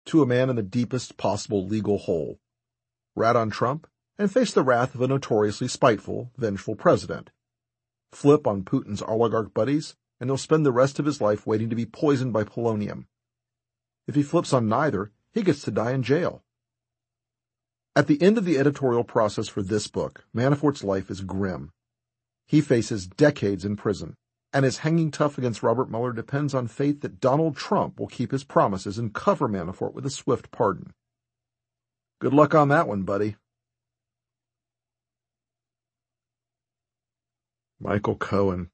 to a man in the deepest possible legal hole. Rat on Trump and face the wrath of a notoriously spiteful, vengeful president. Flip on Putin's oligarch buddies, and he'll spend the rest of his life waiting to be poisoned by polonium. If he flips on neither, he gets to die in jail. At the end of the editorial process for this book, Manafort's life is grim. He faces decades in prison, and his hanging tough against Robert Mueller depends on faith that Donald Trump will keep his promises and cover Manafort with a swift pardon. Good luck on that one, buddy. Michael Cohen.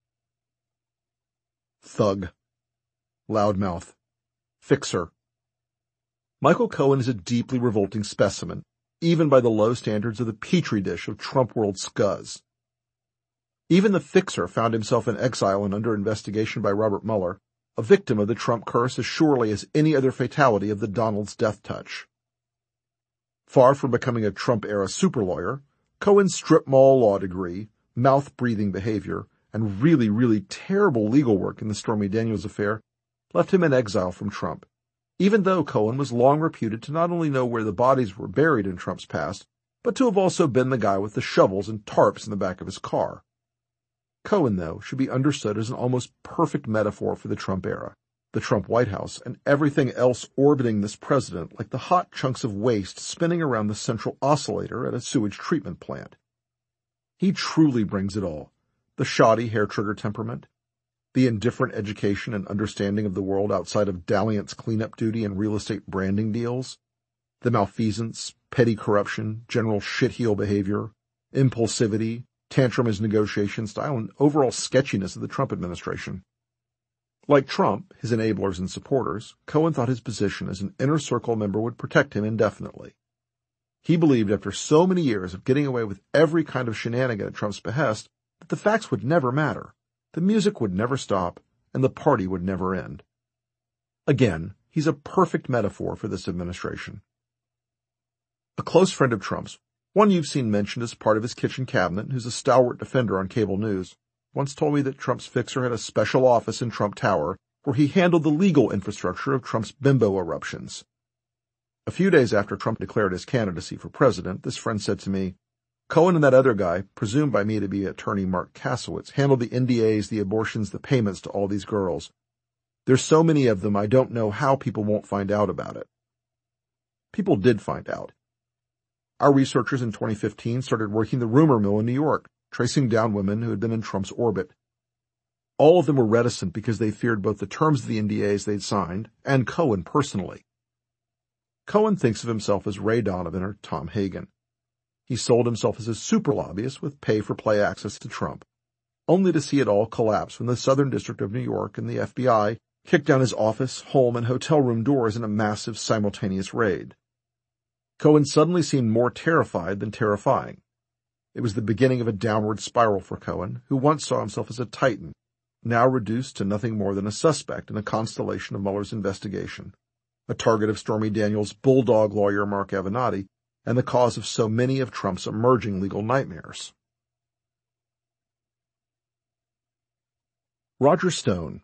Thug. Loudmouth. Fixer. Michael Cohen is a deeply revolting specimen, even by the low standards of the petri dish of Trump world scuzz. Even the fixer found himself in exile and under investigation by Robert Mueller, a victim of the Trump curse as surely as any other fatality of the Donald's death touch. Far from becoming a Trump-era super lawyer, Cohen's strip mall law degree, mouth-breathing behavior, and really terrible legal work in the Stormy Daniels affair left him in exile from Trump, even though Cohen was long reputed to not only know where the bodies were buried in Trump's past, but to have also been the guy with the shovels and tarps in the back of his car. Cohen, though, should be understood as an almost perfect metaphor for the Trump era, the Trump White House, and everything else orbiting this president like the hot chunks of waste spinning around the central oscillator at a sewage treatment plant. He truly brings it all. The shoddy hair-trigger temperament, the indifferent education and understanding of the world outside of dalliance cleanup duty and real estate branding deals, the malfeasance, petty corruption, general shitheel behavior, impulsivity, tantrum as negotiation style, and overall sketchiness of the Trump administration. Like Trump, his enablers and supporters, Cohen thought his position as an inner circle member would protect him indefinitely. He believed after so many years of getting away with every kind of shenanigan at Trump's behest that the facts would never matter, the music would never stop, and the party would never end. Again, he's a perfect metaphor for this administration. A close friend of Trump's, one you've seen mentioned as part of his kitchen cabinet, who's a stalwart defender on cable news, once told me that Trump's fixer had a special office in Trump Tower where he handled the legal infrastructure of Trump's bimbo eruptions. A few days after Trump declared his candidacy for president, this friend said to me, "Cohen and that other guy, presumed by me to be attorney Mark Kasowitz, handled the NDAs, the abortions, the payments to all these girls. There's so many of them I don't know how people won't find out about it." People did find out. Our researchers in 2015 started working the rumor mill in New York, tracing down women who had been in Trump's orbit. All of them were reticent because they feared both the terms of the NDAs they'd signed and Cohen personally. Cohen thinks of himself as Ray Donovan or Tom Hagen. He sold himself as a super lobbyist with pay-for-play access to Trump, only to see it all collapse when the Southern District of New York and the FBI kicked down his office, home, and hotel room doors in a massive simultaneous raid. Cohen suddenly seemed more terrified than terrifying. It was the beginning of a downward spiral for Cohen, who once saw himself as a titan, now reduced to nothing more than a suspect in a constellation of Mueller's investigation, a target of Stormy Daniels' bulldog lawyer Mark Avenatti, and the cause of so many of Trump's emerging legal nightmares. Roger Stone.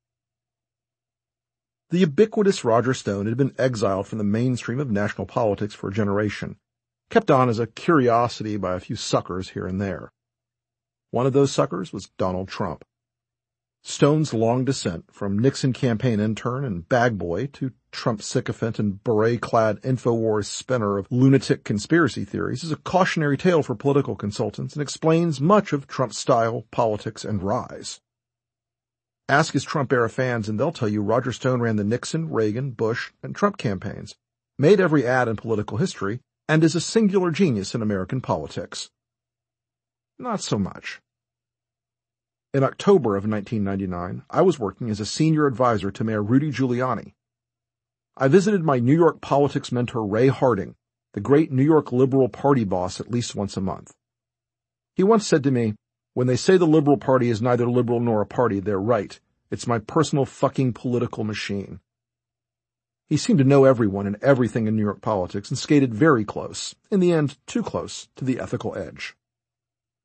The ubiquitous Roger Stone had been exiled from the mainstream of national politics for a generation, kept on as a curiosity by a few suckers here and there. One of those suckers was Donald Trump. Stone's long descent from Nixon campaign intern and bag boy to Trump sycophant and beret-clad InfoWars spinner of lunatic conspiracy theories is a cautionary tale for political consultants and explains much of Trump's style, politics, and rise. Ask his Trump-era fans and they'll tell you Roger Stone ran the Nixon, Reagan, Bush, and Trump campaigns, made every ad in political history, and is a singular genius in American politics. Not so much. In October of 1999, I was working as a senior advisor to Mayor Rudy Giuliani. I visited my New York politics mentor Ray Harding, the great New York Liberal Party boss, at least once a month. He once said to me, "When they say the Liberal Party is neither liberal nor a party, they're right. It's my personal fucking political machine." He seemed to know everyone and everything in New York politics and skated very close, in the end too close, to the ethical edge.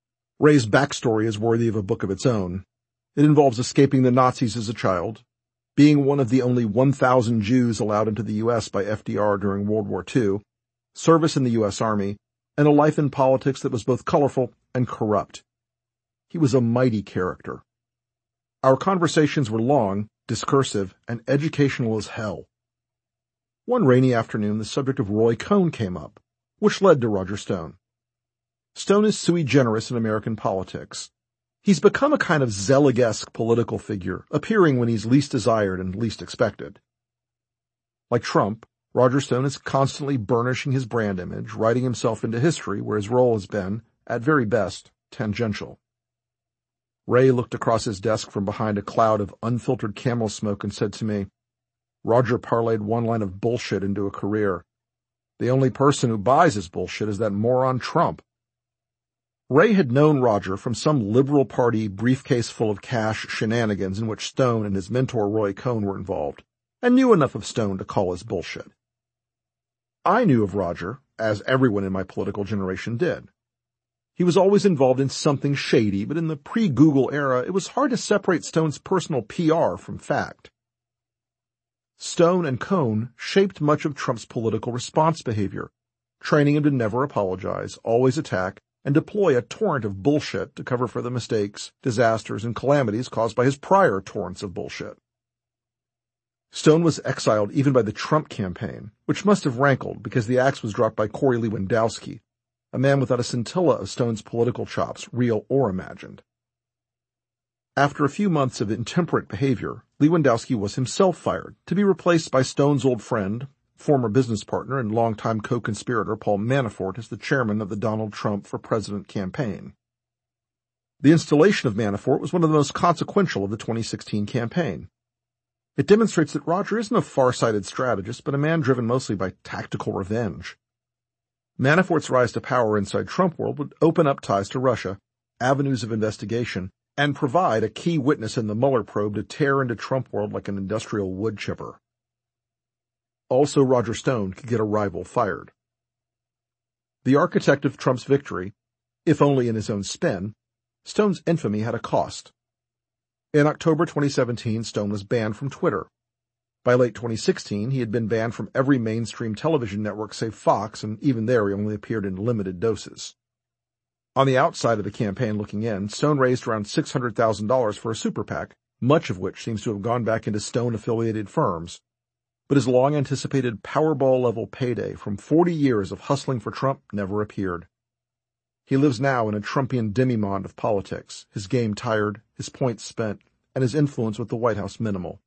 Ray's backstory is worthy of a book of its own. It involves escaping the Nazis as a child, Being one of the only 1,000 Jews allowed into the U.S. by FDR during World War II, service in the U.S. Army, and a life in politics that was both colorful and corrupt. He was a mighty character. Our conversations were long, discursive, and educational as hell. One rainy afternoon, the subject of Roy Cohn came up, which led to Roger Stone. Stone is sui generis in American politics. He's become a kind of Zelig-esque political figure, appearing when he's least desired and least expected. Like Trump, Roger Stone is constantly burnishing his brand image, writing himself into history where his role has been, at very best, tangential. Ray looked across his desk from behind a cloud of unfiltered camel smoke and said to me, "Roger parlayed one line of bullshit into a career. The only person who buys his bullshit is that moron Trump." Ray had known Roger from some Liberal Party briefcase full of cash shenanigans in which Stone and his mentor Roy Cohn were involved, and knew enough of Stone to call his bullshit. I knew of Roger, as everyone in my political generation did. He was always involved in something shady, but in the pre-Google era, it was hard to separate Stone's personal PR from fact. Stone and Cohn shaped much of Trump's political response behavior, training him to never apologize, always attack, and deploy a torrent of bullshit to cover for the mistakes, disasters, and calamities caused by his prior torrents of bullshit. Stone was exiled even by the Trump campaign, which must have rankled because the axe was dropped by Corey Lewandowski, a man without a scintilla of Stone's political chops, real or imagined. After a few months of intemperate behavior, Lewandowski was himself fired, to be replaced by Stone's old friend, former business partner and longtime co-conspirator Paul Manafort as the chairman of the Donald Trump for President campaign. The installation of Manafort was one of the most consequential of the 2016 campaign. It demonstrates that Roger isn't a far-sighted strategist, but a man driven mostly by tactical revenge. Manafort's rise to power inside Trump world would open up ties to Russia, avenues of investigation, and provide a key witness in the Mueller probe to tear into Trump world like an industrial wood chipper. Also, Roger Stone could get a rival fired. The architect of Trump's victory, if only in his own spin, Stone's infamy had a cost. In October 2017, Stone was banned from Twitter. By late 2016, he had been banned from every mainstream television network save Fox, and even there he only appeared in limited doses. On the outside of the campaign looking in, Stone raised around $600,000 for a super PAC, much of which seems to have gone back into Stone-affiliated firms. But his long-anticipated Powerball-level payday from 40 years of hustling for Trump never appeared. He lives now in a Trumpian demimonde of politics, his game tired, his points spent, and his influence with the White House minimal.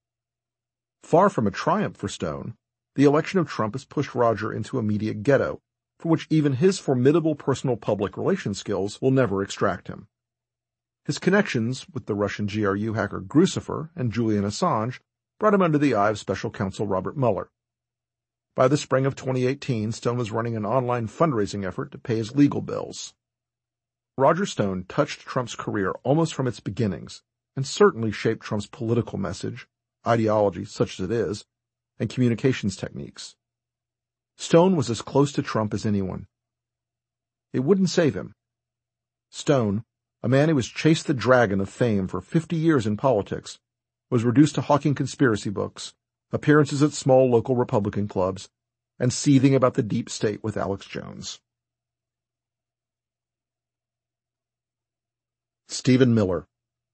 Far from a triumph for Stone, the election of Trump has pushed Roger into a media ghetto, from which even his formidable personal public relations skills will never extract him. His connections with the Russian GRU hacker Grucifer and Julian Assange brought him under the eye of Special Counsel Robert Mueller. By the spring of 2018, Stone was running an online fundraising effort to pay his legal bills. Roger Stone touched Trump's career almost from its beginnings, and certainly shaped Trump's political message, ideology such as it is, and communications techniques. Stone was as close to Trump as anyone. It wouldn't save him. Stone, a man who has chased the dragon of fame for 50 years in politics, was reduced to hawking conspiracy books, appearances at small local Republican clubs, and seething about the deep state with Alex Jones. Stephen Miller.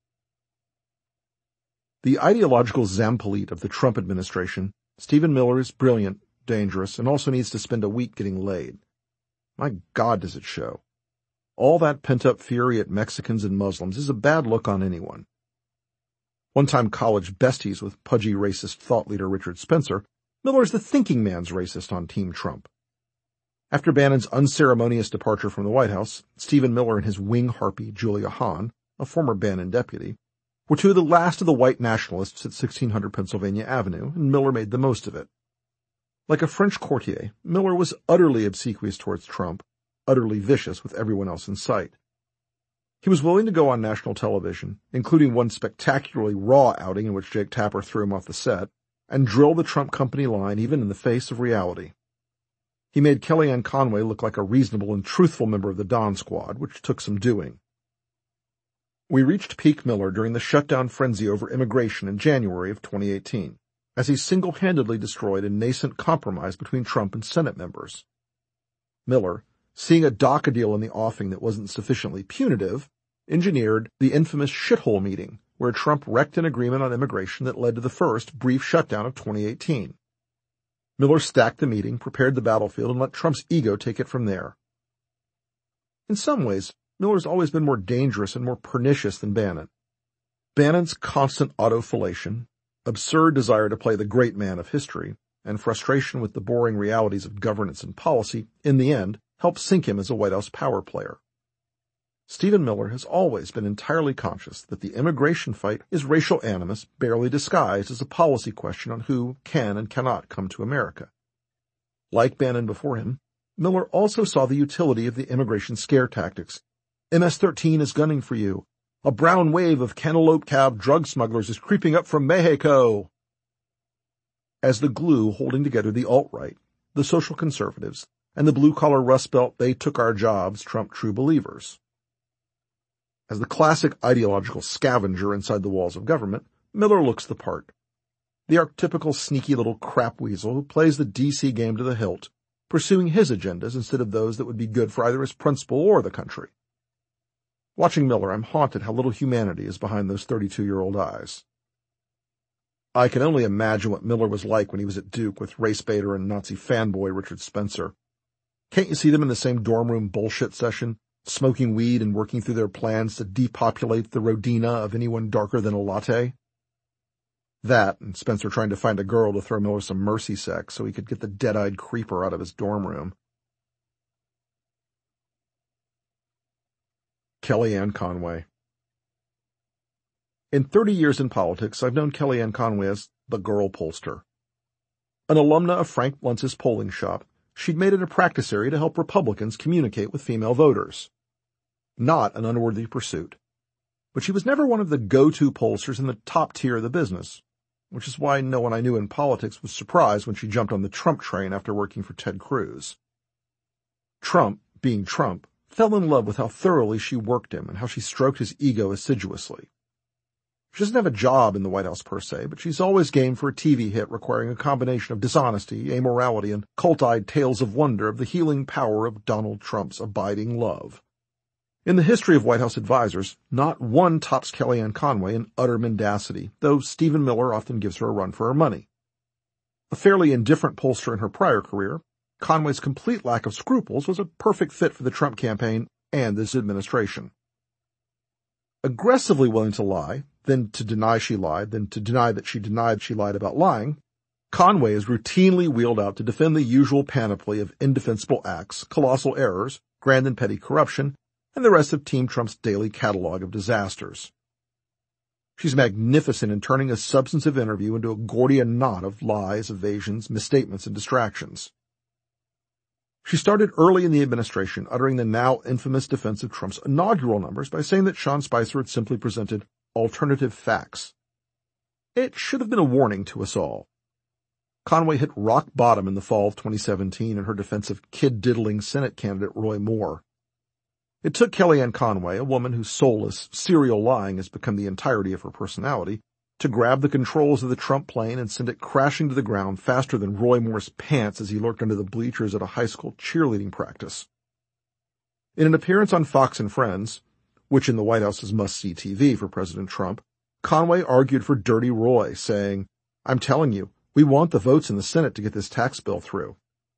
The ideological Zampolit of the Trump administration, Stephen Miller is brilliant, dangerous, and also needs to spend a week getting laid. My God, does it show. All that pent-up fury at Mexicans and Muslims is a bad look on anyone. One-time college besties with pudgy racist thought leader Richard Spencer, Miller is the thinking man's racist on Team Trump. After Bannon's unceremonious departure from the White House, Stephen Miller and his wing harpy Julia Hahn, a former Bannon deputy, were two of the last of the white nationalists at 1600 Pennsylvania Avenue, and Miller made the most of it. Like a French courtier, Miller was utterly obsequious towards Trump, utterly vicious with everyone else in sight. He was willing to go on national television, including one spectacularly raw outing in which Jake Tapper threw him off the set, and drill the Trump company line even in the face of reality. He made Kellyanne Conway look like a reasonable and truthful member of the Don Squad, which took some doing. We reached peak Miller during the shutdown frenzy over immigration in January of 2018, as he single-handedly destroyed a nascent compromise between Trump and Senate members. Miller, seeing a DACA deal in the offing that wasn't sufficiently punitive, engineered the infamous shithole meeting, where Trump wrecked an agreement on immigration that led to the first brief shutdown of 2018. Miller stacked the meeting, prepared the battlefield, and let Trump's ego take it from there. In some ways, Miller's always been more dangerous and more pernicious than Bannon. Bannon's constant autofellation, absurd desire to play the great man of history, and frustration with the boring realities of governance and policy, in the end, helped sink him as a White House power player. Stephen Miller has always been entirely conscious that the immigration fight is racial animus barely disguised as a policy question on who can and cannot come to America. Like Bannon before him, Miller also saw the utility of the immigration scare tactics. MS-13 is gunning for you. A brown wave of cantaloupe cab drug smugglers is creeping up from Mexico. As the glue holding together the alt-right, the social conservatives, and the blue-collar Rust Belt they took our jobs Trump true believers. As the classic ideological scavenger inside the walls of government, Miller looks the part. The archetypical sneaky little crap weasel who plays the D.C. game to the hilt, pursuing his agendas instead of those that would be good for either his principal or the country. Watching Miller, I'm haunted how little humanity is behind those 32-year-old eyes. I can only imagine what Miller was like when he was at Duke with race baiter and Nazi fanboy Richard Spencer. Can't you see them in the same dorm room bullshit session, smoking weed and working through their plans to depopulate the Rodina of anyone darker than a latte? That, and Spencer trying to find a girl to throw Miller some mercy sex so he could get the dead-eyed creeper out of his dorm room. Kellyanne Conway. In 30 years in politics, I've known Kellyanne Conway as the girl pollster. An alumna of Frank Luntz's polling shop, she'd made it a practice area to help Republicans communicate with female voters. Not an unworthy pursuit. But she was never one of the go-to pollsters in the top tier of the business, which is why no one I knew in politics was surprised when she jumped on the Trump train after working for Ted Cruz. Trump, being Trump, fell in love with how thoroughly she worked him and how she stroked his ego assiduously. She doesn't have a job in the White House per se, but she's always game for a TV hit requiring a combination of dishonesty, amorality, and cult-eyed tales of wonder of the healing power of Donald Trump's abiding love. In the history of White House advisors, not one tops Kellyanne Conway in utter mendacity, though Stephen Miller often gives her a run for her money. A fairly indifferent pollster in her prior career, Conway's complete lack of scruples was a perfect fit for the Trump campaign and this administration. Aggressively willing to lie, then to deny she lied, then to deny that she denied she lied about lying, Conway is routinely wheeled out to defend the usual panoply of indefensible acts, colossal errors, grand and petty corruption, and the rest of Team Trump's daily catalog of disasters. She's magnificent in turning a substantive interview into a Gordian knot of lies, evasions, misstatements, and distractions. She started early in the administration, uttering the now infamous defense of Trump's inaugural numbers by saying that Sean Spicer had simply presented alternative facts. It should have been a warning to us all. Conway hit rock bottom in the fall of 2017 in her defense of kid-diddling Senate candidate Roy Moore. It took Kellyanne Conway, a woman whose soulless, serial lying has become the entirety of her personality, to grab the controls of the Trump plane and send it crashing to the ground faster than Roy Moore's pants as he lurked under the bleachers at a high school cheerleading practice. In an appearance on Fox and Friends, which in the White House is must-see TV for President Trump, Conway argued for Dirty Roy, saying, "I'm telling you, we want the votes in the Senate to get this tax bill through."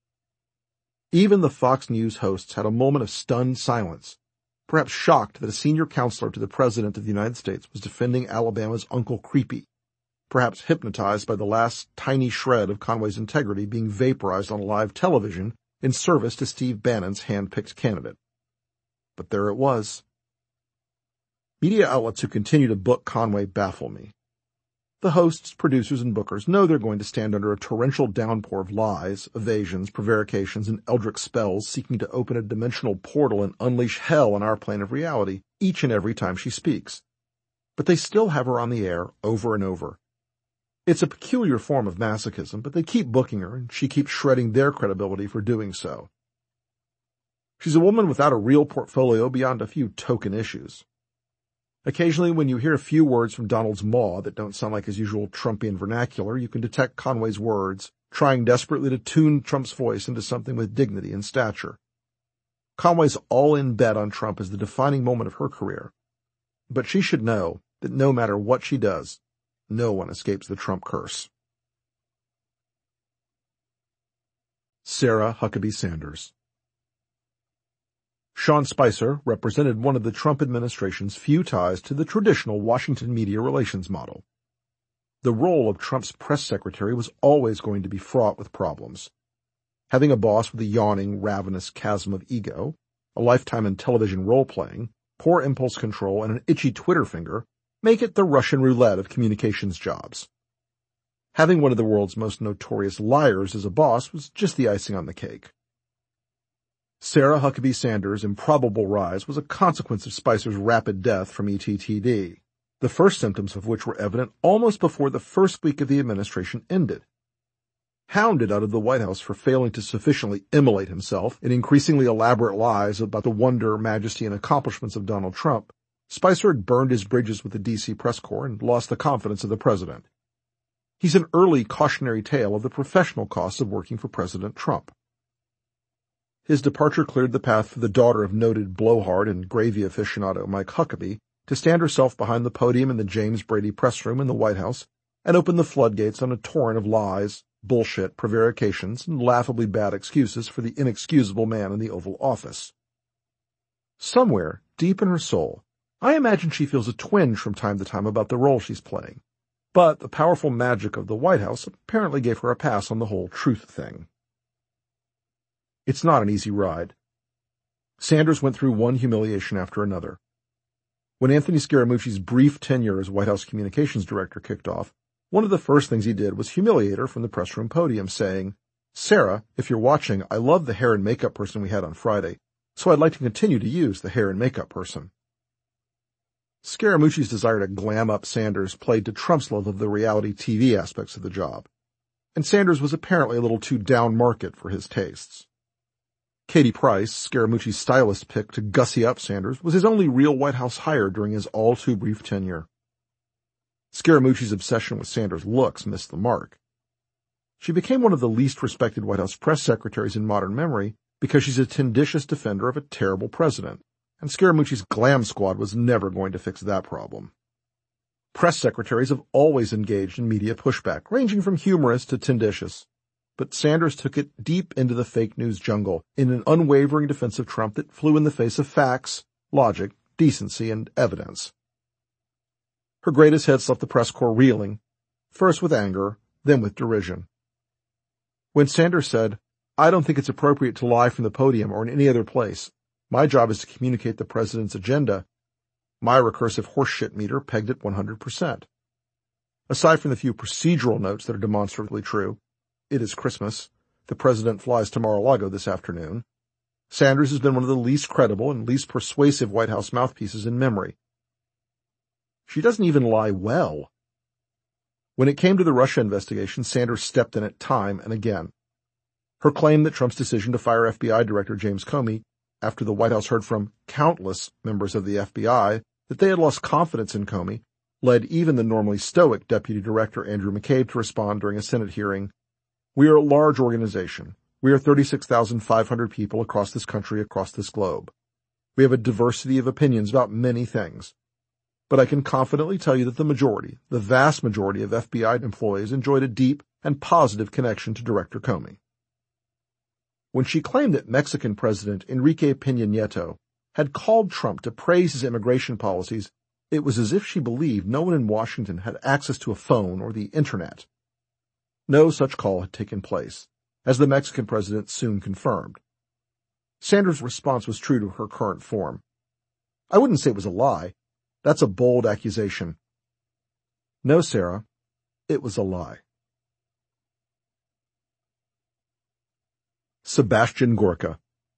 Even the Fox News hosts had a moment of stunned silence, perhaps shocked that a senior counselor to the President of the United States was defending Alabama's Uncle Creepy, perhaps hypnotized by the last tiny shred of Conway's integrity being vaporized on live television in service to Steve Bannon's hand-picked candidate. But there it was. Media outlets who continue to book Conway baffle me. The hosts, producers, and bookers know they're going to stand under a torrential downpour of lies, evasions, prevarications, and eldritch spells seeking to open a dimensional portal and unleash hell on our plane of reality each and every time she speaks. But they still have her on the air over and over. It's a peculiar form of masochism, but they keep booking her, and she keeps shredding their credibility for doing so. She's a woman without a real portfolio beyond a few token issues. Occasionally, when you hear a few words from Donald's maw that don't sound like his usual Trumpian vernacular, you can detect Conway's words, trying desperately to tune Trump's voice into something with dignity and stature. Conway's all-in bet on Trump is the defining moment of her career. But she should know that no matter what she does, no one escapes the Trump curse. Sarah Huckabee Sanders. Sean Spicer represented one of the Trump administration's few ties to the traditional Washington media relations model. The role of Trump's press secretary was always going to be fraught with problems. Having a boss with a yawning, ravenous chasm of ego, a lifetime in television role-playing, poor impulse control, and an itchy Twitter finger make it the Russian roulette of communications jobs. Having one of the world's most notorious liars as a boss was just the icing on the cake. Sarah Huckabee Sanders' improbable rise was a consequence of Spicer's rapid death from ETTD, the first symptoms of which were evident almost before the first week of the administration ended. Hounded out of the White House for failing to sufficiently immolate himself in increasingly elaborate lies about the wonder, majesty, and accomplishments of Donald Trump, Spicer had burned his bridges with the D.C. press corps and lost the confidence of the president. He's an early cautionary tale of the professional costs of working for President Trump. His departure cleared the path for the daughter of noted blowhard and gravy aficionado Mike Huckabee to stand herself behind the podium in the James Brady press room in the White House and open the floodgates on a torrent of lies, bullshit, prevarications, and laughably bad excuses for the inexcusable man in the Oval Office. Somewhere, deep in her soul, I imagine she feels a twinge from time to time about the role she's playing. But the powerful magic of the White House apparently gave her a pass on the whole truth thing. It's not an easy ride. Sanders went through one humiliation after another. When Anthony Scaramucci's brief tenure as White House communications director kicked off, one of the first things he did was humiliate her from the press room podium, saying, "Sarah, if you're watching, I love the hair and makeup person we had on Friday, so I'd like to continue to use the hair and makeup person." Scaramucci's desire to glam up Sanders played to Trump's love of the reality TV aspects of the job, and Sanders was apparently a little too down market for his tastes. Katie Price, Scaramucci's stylist pick to gussy up Sanders, was his only real White House hire during his all-too-brief tenure. Scaramucci's obsession with Sanders' looks missed the mark. She became one of the least respected White House press secretaries in modern memory because she's a tenditious defender of a terrible president, and Scaramucci's glam squad was never going to fix that problem. Press secretaries have always engaged in media pushback, ranging from humorous to tenditious. But Sanders took it deep into the fake news jungle in an unwavering defense of Trump that flew in the face of facts, logic, decency, and evidence. Her greatest hits left the press corps reeling, first with anger, then with derision. When Sanders said, "I don't think it's appropriate to lie from the podium or in any other place. My job is to communicate the president's agenda," my recursive horseshit meter pegged at 100%. Aside from the few procedural notes that are demonstrably true, it is Christmas, the president flies to Mar-a-Lago this afternoon, Sanders has been one of the least credible and least persuasive White House mouthpieces in memory. She doesn't even lie well. When it came to the Russia investigation, Sanders stepped in it time and again. Her claim that Trump's decision to fire FBI Director James Comey, after the White House heard from countless members of the FBI that they had lost confidence in Comey, led even the normally stoic Deputy Director Andrew McCabe to respond during a Senate hearing, "We are a large organization. We are 36,500 people across this country, across this globe. We have a diversity of opinions about many things. But I can confidently tell you that the vast majority of FBI employees enjoyed a deep and positive connection to Director Comey." When she claimed that Mexican President Enrique Peña Nieto had called Trump to praise his immigration policies, it was as if she believed no one in Washington had access to a phone or the Internet. No such call had taken place, as the Mexican president soon confirmed. Sanders' response was true to her current form. "I wouldn't say it was a lie. That's a bold accusation." "No, Sarah, it was a lie." Sebastian Gorka.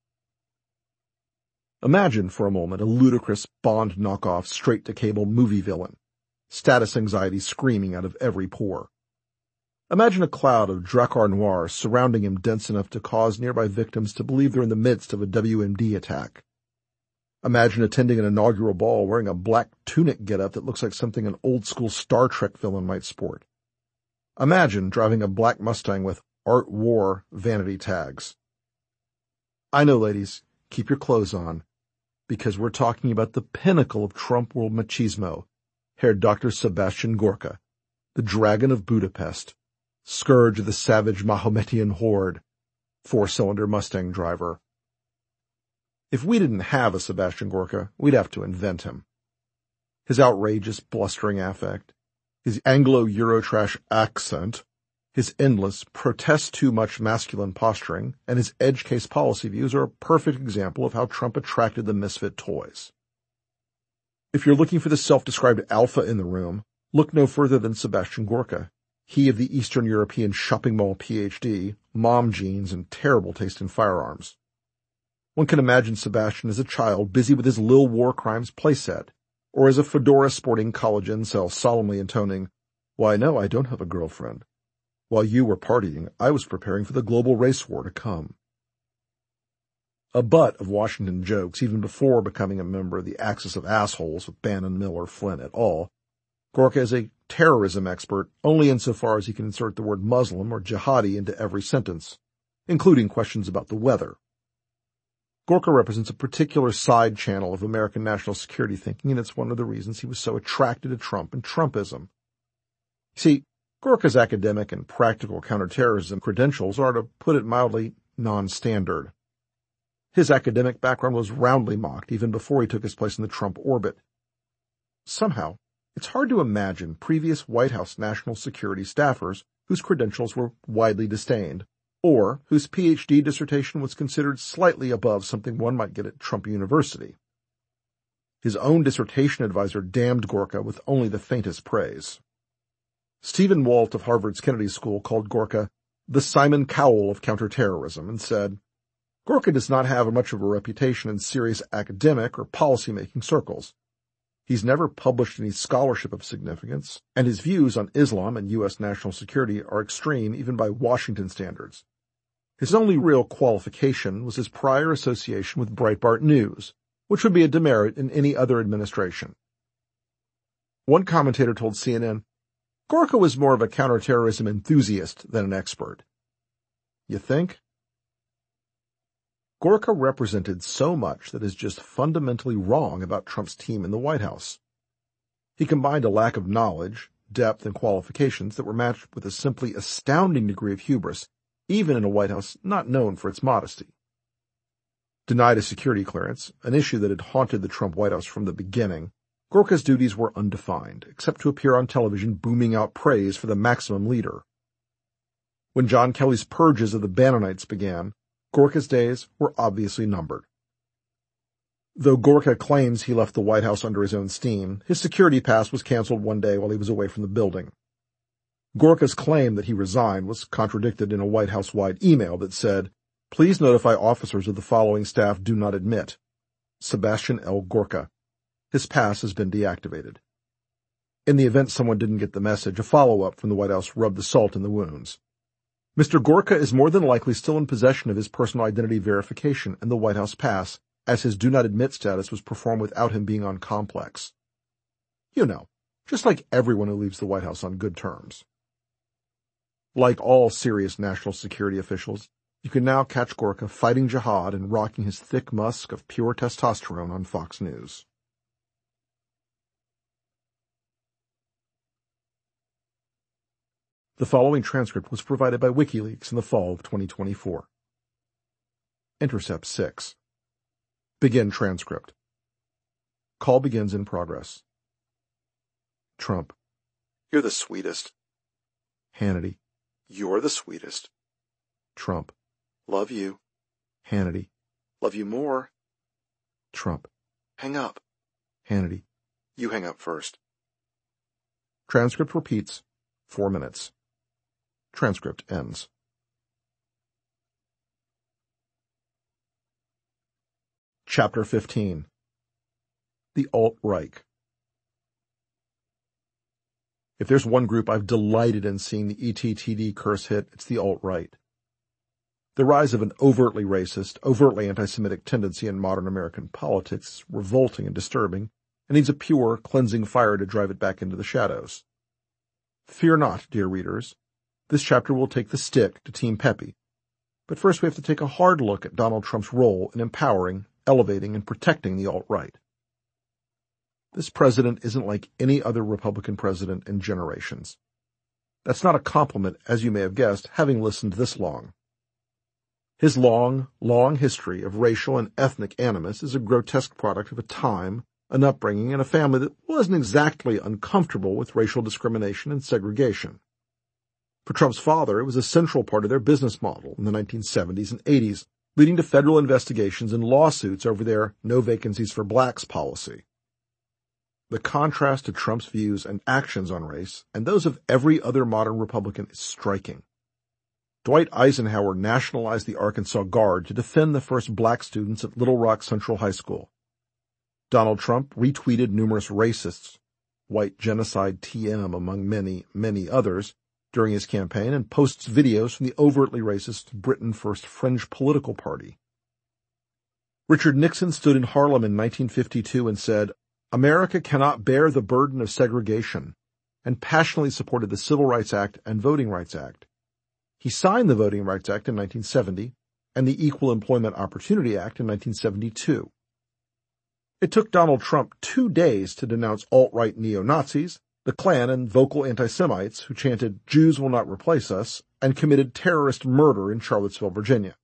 Imagine for a moment a ludicrous Bond knockoff straight-to-cable movie villain, status anxiety screaming out of every pore. Imagine a cloud of Drakkar Noir surrounding him dense enough to cause nearby victims to believe they're in the midst of a WMD attack. Imagine attending an inaugural ball wearing a black tunic getup that looks like something an old-school Star Trek villain might sport. Imagine driving a black Mustang with Art War vanity tags. I know, ladies, keep your clothes on, because we're talking about the pinnacle of Trump world machismo, Herr Dr. Sebastian Gorka, the Dragon of Budapest, scourge of the savage Mahometan horde, four-cylinder Mustang driver. If we didn't have a Sebastian Gorka, we'd have to invent him. His outrageous, blustering affect, his Anglo-Eurotrash accent, his endless, protest-too-much masculine posturing, and his edge-case policy views are a perfect example of how Trump attracted the misfit toys. If you're looking for the self-described alpha in the room, look no further than Sebastian Gorka, he of the Eastern European shopping mall PhD, mom jeans, and terrible taste in firearms. One can imagine Sebastian as a child busy with his Lil War Crimes playset, or as a fedora-sporting college incel solemnly intoning, "Why, no, I don't have a girlfriend. While you were partying, I was preparing for the global race war to come." A butt of Washington jokes even before becoming a member of the Axis of Assholes with Bannon, Miller, Flynn et al., Gorka is a terrorism expert only insofar as he can insert the word Muslim or jihadi into every sentence, including questions about the weather. Gorka represents a particular side channel of American national security thinking, and it's one of the reasons he was so attracted to Trump and Trumpism. See, Gorka's academic and practical counterterrorism credentials are, to put it mildly, non-standard. His academic background was roundly mocked even before he took his place in the Trump orbit. Somehow, it's hard to imagine previous White House national security staffers whose credentials were widely disdained, or whose PhD dissertation was considered slightly above something one might get at Trump University. His own dissertation advisor damned Gorka with only the faintest praise. Stephen Walt of Harvard's Kennedy School called Gorka the Simon Cowell of counterterrorism and said, "Gorka does not have much of a reputation in serious academic or policy-making circles. He's never published any scholarship of significance, and his views on Islam and U.S. national security are extreme even by Washington standards. His only real qualification was his prior association with Breitbart News, which would be a demerit in any other administration." One commentator told CNN, "Gorka was more of a counterterrorism enthusiast than an expert." You think? Gorka represented so much that is just fundamentally wrong about Trump's team in the White House. He combined a lack of knowledge, depth, and qualifications that were matched with a simply astounding degree of hubris, even in a White House not known for its modesty. Denied a security clearance, an issue that had haunted the Trump White House from the beginning, Gorka's duties were undefined, except to appear on television booming out praise for the maximum leader. When John Kelly's purges of the Bannonites began, Gorka's days were obviously numbered. Though Gorka claims he left the White House under his own steam, his security pass was canceled one day while he was away from the building. Gorka's claim that he resigned was contradicted in a White House-wide email that said, "Please notify officers of the following staff do not admit. Sebastian L. Gorka. His pass has been deactivated." In the event someone didn't get the message, a follow-up from the White House rubbed the salt in the wounds. Mr. Gorka is more than likely still in possession of his personal identity verification and the White House pass, as his do not admit status was performed without him being on complex. You know, just like everyone who leaves the White House on good terms. Like all serious national security officials, you can now catch Gorka fighting jihad and rocking his thick musk of pure testosterone on Fox News. The following transcript was provided by WikiLeaks in the fall of 2024. Intercept 6. Begin transcript. Call begins in progress. Trump: "You're the sweetest." Hannity: "You're the sweetest." Trump: "Love you." Hannity: "Love you more." Trump: "Hang up." Hannity: "You hang up first." Transcript repeats. 4 minutes. Transcript ends. Chapter 15. The Alt-Reich. If there's one group I've delighted in seeing the ETTD curse hit, it's the alt-right. The rise of an overtly racist, overtly anti-Semitic tendency in modern American politics is revolting and disturbing, and needs a pure, cleansing fire to drive it back into the shadows. Fear not, dear readers. This chapter will take the stick to Team Pepe. But first we have to take a hard look at Donald Trump's role in empowering, elevating, and protecting the alt-right. This president isn't like any other Republican president in generations. That's not a compliment, as you may have guessed, having listened this long. His long history of racial and ethnic animus is a grotesque product of a time, an upbringing, and a family that wasn't exactly uncomfortable with racial discrimination and segregation. For Trump's father, it was a central part of their business model in the 1970s and 80s, leading to federal investigations and lawsuits over their no vacancies for blacks policy. The contrast to Trump's views and actions on race and those of every other modern Republican is striking. Dwight Eisenhower nationalized the Arkansas Guard to defend the first black students at Little Rock Central High School. Donald Trump retweeted numerous racists, white genocide TM among many, many others, during his campaign and posts videos from the overtly racist Britain First fringe political party. Richard Nixon stood in Harlem in 1952 and said, "America cannot bear the burden of segregation," and passionately supported the Civil Rights Act and Voting Rights Act. He signed the Voting Rights Act in 1970 and the Equal Employment Opportunity Act in 1972. It took Donald Trump 2 days to denounce alt-right neo-Nazis, the Klan, and vocal anti-Semites who chanted, "Jews will not replace us," and committed terrorist murder in Charlottesville, Virginia.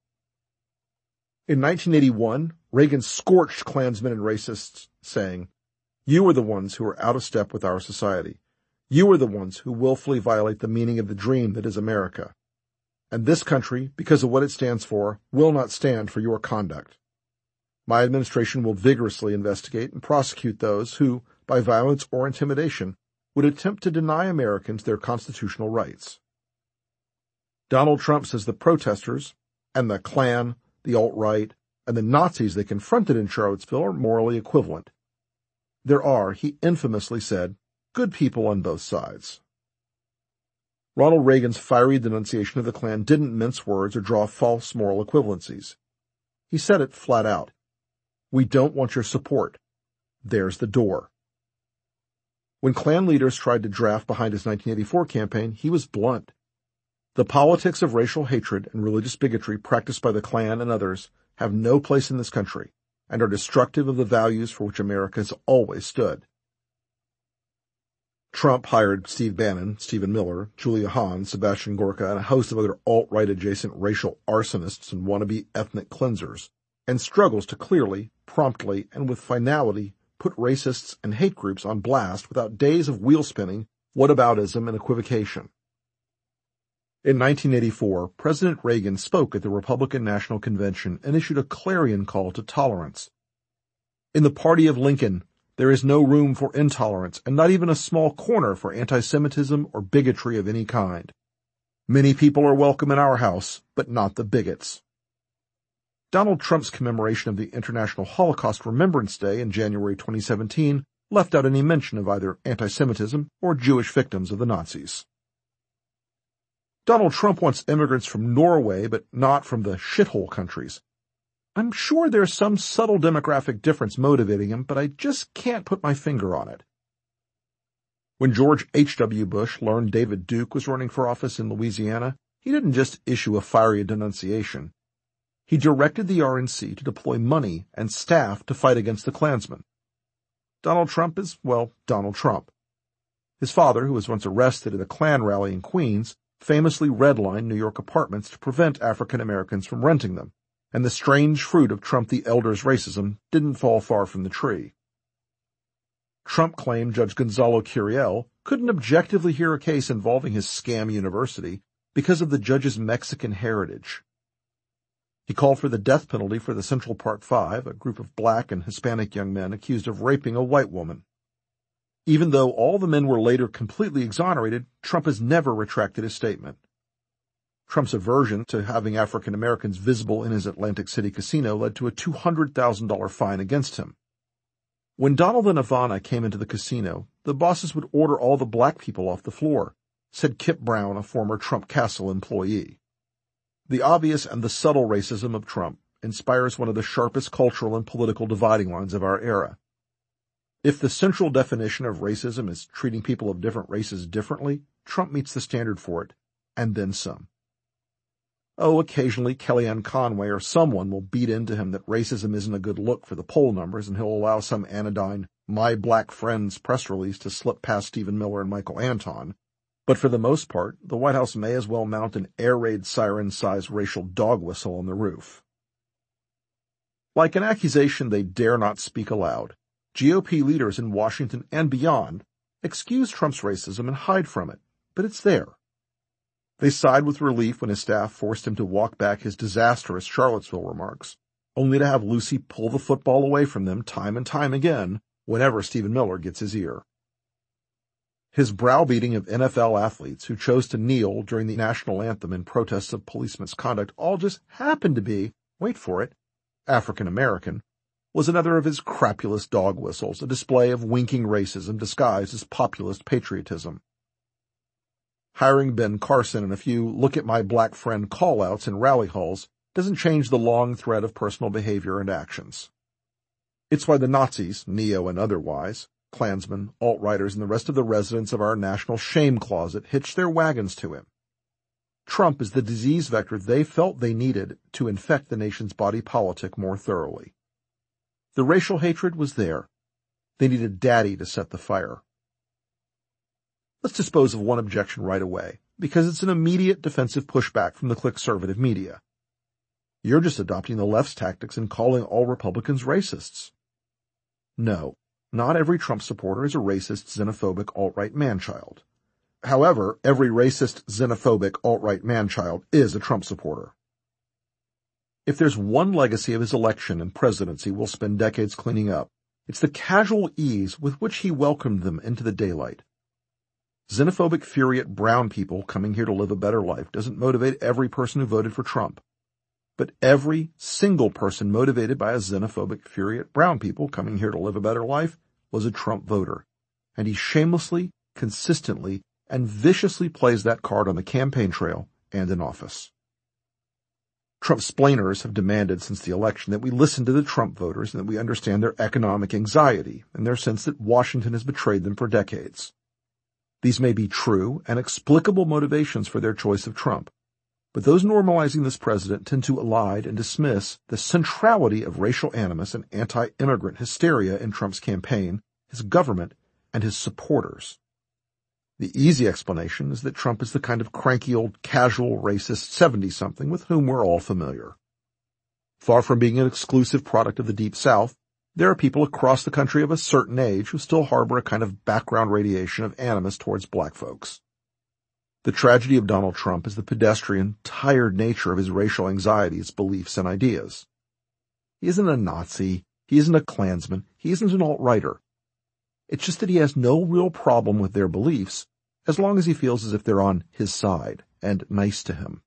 In 1981, Reagan scorched Klansmen and racists, saying, "You are the ones who are out of step with our society. You are the ones who willfully violate the meaning of the dream that is America. And this country, because of what it stands for, will not stand for your conduct. My administration will vigorously investigate and prosecute those who, by violence or intimidation, would attempt to deny Americans their constitutional rights." Donald Trump says the protesters and the Klan, the alt-right, and the Nazis they confronted in Charlottesville are morally equivalent. There are, he infamously said, good people on both sides. Ronald Reagan's fiery denunciation of the Klan didn't mince words or draw false moral equivalencies. He said it flat out. "We don't want your support. There's the door." When Klan leaders tried to draft behind his 1984 campaign, he was blunt. The politics of racial hatred and religious bigotry practiced by the Klan and others have no place in this country and are destructive of the values for which America has always stood. Trump hired Steve Bannon, Stephen Miller, Julia Hahn, Sebastian Gorka, and a host of other alt-right adjacent racial arsonists and wannabe ethnic cleansers, and struggles to clearly, promptly, and with finality put racists and hate groups on blast without days of wheel-spinning, whataboutism, and equivocation. In 1984, President Reagan spoke at the Republican National Convention and issued a clarion call to tolerance. "In the party of Lincoln, there is no room for intolerance and not even a small corner for anti-Semitism or bigotry of any kind. Many people are welcome in our house, but not the bigots." Donald Trump's commemoration of the International Holocaust Remembrance Day in January 2017 left out any mention of either anti-Semitism or Jewish victims of the Nazis. Donald Trump wants immigrants from Norway, but not from the shithole countries. I'm sure there's some subtle demographic difference motivating him, but I just can't put my finger on it. When George H.W. Bush learned David Duke was running for office in Louisiana, he didn't just issue a fiery denunciation. He directed the RNC to deploy money and staff to fight against the Klansmen. Donald Trump is, well, Donald Trump. His father, who was once arrested at a Klan rally in Queens, famously redlined New York apartments to prevent African Americans from renting them, and the strange fruit of Trump the Elder's racism didn't fall far from the tree. Trump claimed Judge Gonzalo Curiel couldn't objectively hear a case involving his scam university because of the judge's Mexican heritage. He called for the death penalty for the Central Park Five, a group of black and Hispanic young men accused of raping a white woman. Even though all the men were later completely exonerated, Trump has never retracted his statement. Trump's aversion to having African Americans visible in his Atlantic City casino led to a $200,000 fine against him. When Donald and Ivana came into the casino, the bosses would order all the black people off the floor, said Kip Brown, a former Trump Castle employee. The obvious and the subtle racism of Trump inspires one of the sharpest cultural and political dividing lines of our era. If the central definition of racism is treating people of different races differently, Trump meets the standard for it, and then some. Oh, occasionally Kellyanne Conway or someone will beat into him that racism isn't a good look for the poll numbers, and he'll allow some anodyne "My Black Friends" press release to slip past Stephen Miller and Michael Anton. But for the most part, the White House may as well mount an air raid siren-sized racial dog whistle on the roof. Like an accusation they dare not speak aloud, GOP leaders in Washington and beyond excuse Trump's racism and hide from it, but it's there. They sighed with relief when his staff forced him to walk back his disastrous Charlottesville remarks, only to have Lucy pull the football away from them time and time again whenever Stephen Miller gets his ear. His browbeating of NFL athletes who chose to kneel during the national anthem in protest of police misconduct all just happened to be, wait for it, African American, was another of his crapulous dog whistles, a display of winking racism disguised as populist patriotism. Hiring Ben Carson and a few "look at my black friend" call-outs in rally halls doesn't change the long thread of personal behavior and actions. It's why the Nazis, neo and otherwise, Klansmen, alt-righters, and the rest of the residents of our national shame closet hitched their wagons to him. Trump is the disease vector they felt they needed to infect the nation's body politic more thoroughly. The racial hatred was there. They needed Daddy to set the fire. Let's dispose of one objection right away, because it's an immediate defensive pushback from the click-servative media. You're just adopting the left's tactics and calling all Republicans racists. No, not every Trump supporter is a racist, xenophobic, alt-right man-child. However, every racist, xenophobic, alt-right man-child is a Trump supporter. If there's one legacy of his election and presidency we'll spend decades cleaning up, it's the casual ease with which he welcomed them into the daylight. Xenophobic fury at brown people coming here to live a better life doesn't motivate every person who voted for Trump. But every single person motivated by a xenophobic fury at brown people coming here to live a better life was a Trump voter. And he shamelessly, consistently, and viciously plays that card on the campaign trail and in office. Trump splainers have demanded since the election that we listen to the Trump voters and that we understand their economic anxiety and their sense that Washington has betrayed them for decades. These may be true and explicable motivations for their choice of Trump, but those normalizing this president tend to elide and dismiss the centrality of racial animus and anti-immigrant hysteria in Trump's campaign, his government, and his supporters. The easy explanation is that Trump is the kind of cranky old casual racist 70-something with whom we're all familiar. Far from being an exclusive product of the Deep South, there are people across the country of a certain age who still harbor a kind of background radiation of animus towards black folks. The tragedy of Donald Trump is the pedestrian, tired nature of his racial anxieties, beliefs, and ideas. He isn't a Nazi, he isn't a Klansman, he isn't an alt-righter. It's just that he has no real problem with their beliefs, as long as he feels as if they're on his side and nice to him.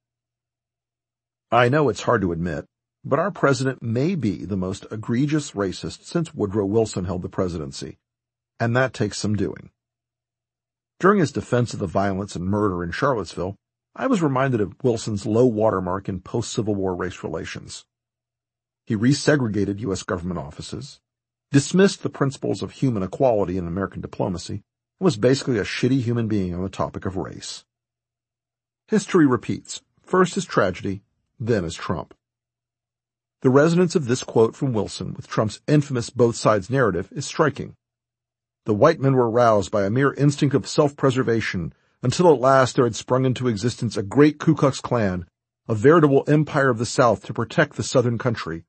I know it's hard to admit, but our president may be the most egregious racist since Woodrow Wilson held the presidency, and that takes some doing. During his defense of the violence and murder in Charlottesville, I was reminded of Wilson's low watermark in post-Civil War race relations. He resegregated U.S. government offices, dismissed the principles of human equality in American diplomacy, and was basically a shitty human being on the topic of race. History repeats, first as tragedy, then as Trump. The resonance of this quote from Wilson with Trump's infamous both sides narrative is striking. The white men were roused by a mere instinct of self-preservation until at last there had sprung into existence a great Ku Klux Klan, a veritable empire of the South to protect the Southern country.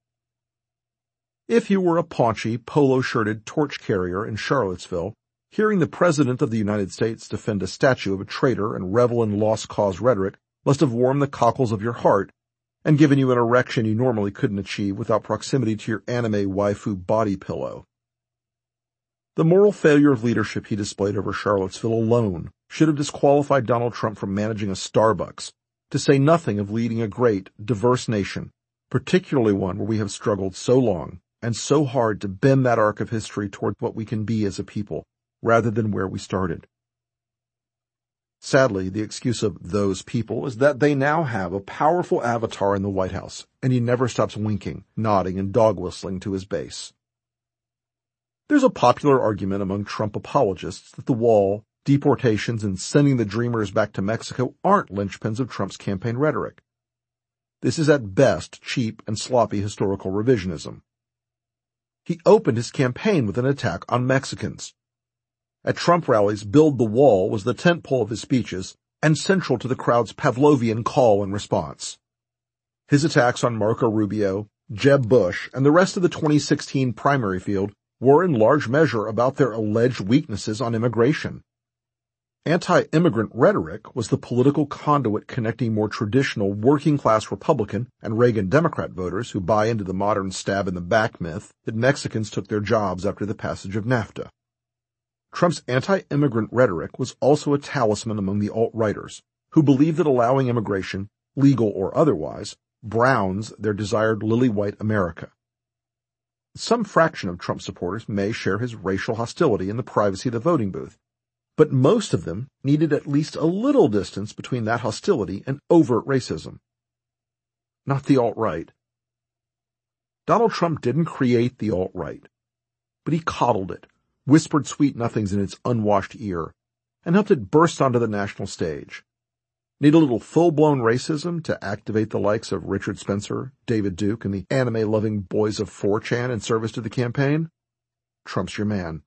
If you were a paunchy, polo-shirted torch carrier in Charlottesville, hearing the President of the United States defend a statue of a traitor and revel in lost cause rhetoric must have warmed the cockles of your heart and given you an erection you normally couldn't achieve without proximity to your anime waifu body pillow. The moral failure of leadership he displayed over Charlottesville alone should have disqualified Donald Trump from managing a Starbucks, to say nothing of leading a great, diverse nation, particularly one where we have struggled so long and so hard to bend that arc of history toward what we can be as a people, rather than where we started. Sadly, the excuse of those people is that they now have a powerful avatar in the White House, and he never stops winking, nodding, and dog-whistling to his base. There's a popular argument among Trump apologists that the wall, deportations, and sending the Dreamers back to Mexico aren't linchpins of Trump's campaign rhetoric. This is at best cheap and sloppy historical revisionism. He opened his campaign with an attack on Mexicans. At Trump rallies, Build the Wall was the tentpole of his speeches and central to the crowd's Pavlovian call and response. His attacks on Marco Rubio, Jeb Bush, and the rest of the 2016 primary field were in large measure about their alleged weaknesses on immigration. Anti-immigrant rhetoric was the political conduit connecting more traditional working-class Republican and Reagan Democrat voters who buy into the modern stab-in-the-back myth that Mexicans took their jobs after the passage of NAFTA. Trump's anti-immigrant rhetoric was also a talisman among the alt-righters, who believed that allowing immigration, legal or otherwise, browns their desired lily-white America. Some fraction of Trump supporters may share his racial hostility in the privacy of the voting booth, but most of them needed at least a little distance between that hostility and overt racism. Not the alt-right. Donald Trump didn't create the alt-right, but he coddled it, whispered sweet nothings in its unwashed ear, and helped it burst onto the national stage. Need a little full-blown racism to activate the likes of Richard Spencer, David Duke, and the anime-loving boys of 4chan in service to the campaign? Trump's your man.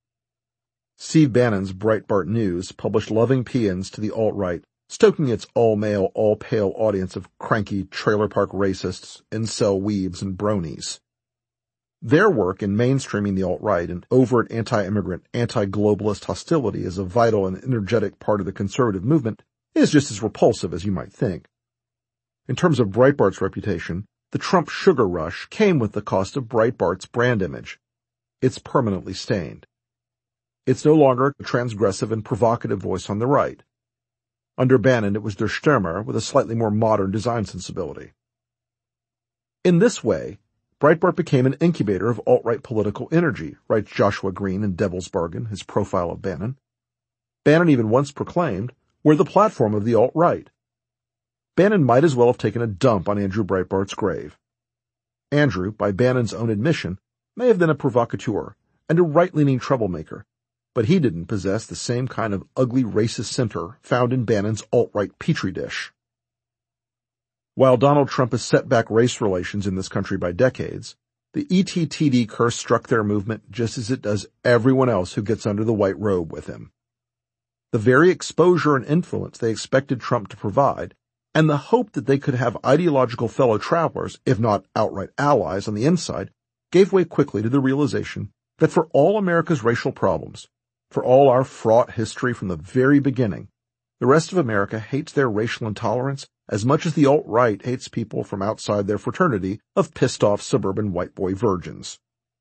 Steve Bannon's Breitbart News published loving paeans to the alt-right, stoking its all-male, all-pale audience of cranky trailer park racists, incel weebs, and bronies. Their work in mainstreaming the alt-right and overt anti-immigrant, anti-globalist hostility as a vital and energetic part of the conservative movement is just as repulsive as you might think. In terms of Breitbart's reputation, the Trump sugar rush came with the cost of Breitbart's brand image. It's permanently stained. It's no longer a transgressive and provocative voice on the right. Under Bannon, it was Der Stürmer with a slightly more modern design sensibility. In this way, Breitbart became an incubator of alt-right political energy, writes Joshua Green in Devil's Bargain, his profile of Bannon. Bannon even once proclaimed, "We're the platform of the alt-right." Bannon might as well have taken a dump on Andrew Breitbart's grave. Andrew, by Bannon's own admission, may have been a provocateur and a right-leaning troublemaker, but he didn't possess the same kind of ugly racist center found in Bannon's alt-right petri dish. While Donald Trump has set back race relations in this country by decades, the ETTD curse struck their movement just as it does everyone else who gets under the white robe with him. The very exposure and influence they expected Trump to provide, and the hope that they could have ideological fellow travelers, if not outright allies on the inside, gave way quickly to the realization that for all America's racial problems, for all our fraught history from the very beginning, the rest of America hates their racial intolerance as much as the alt-right hates people from outside their fraternity of pissed-off suburban white boy virgins.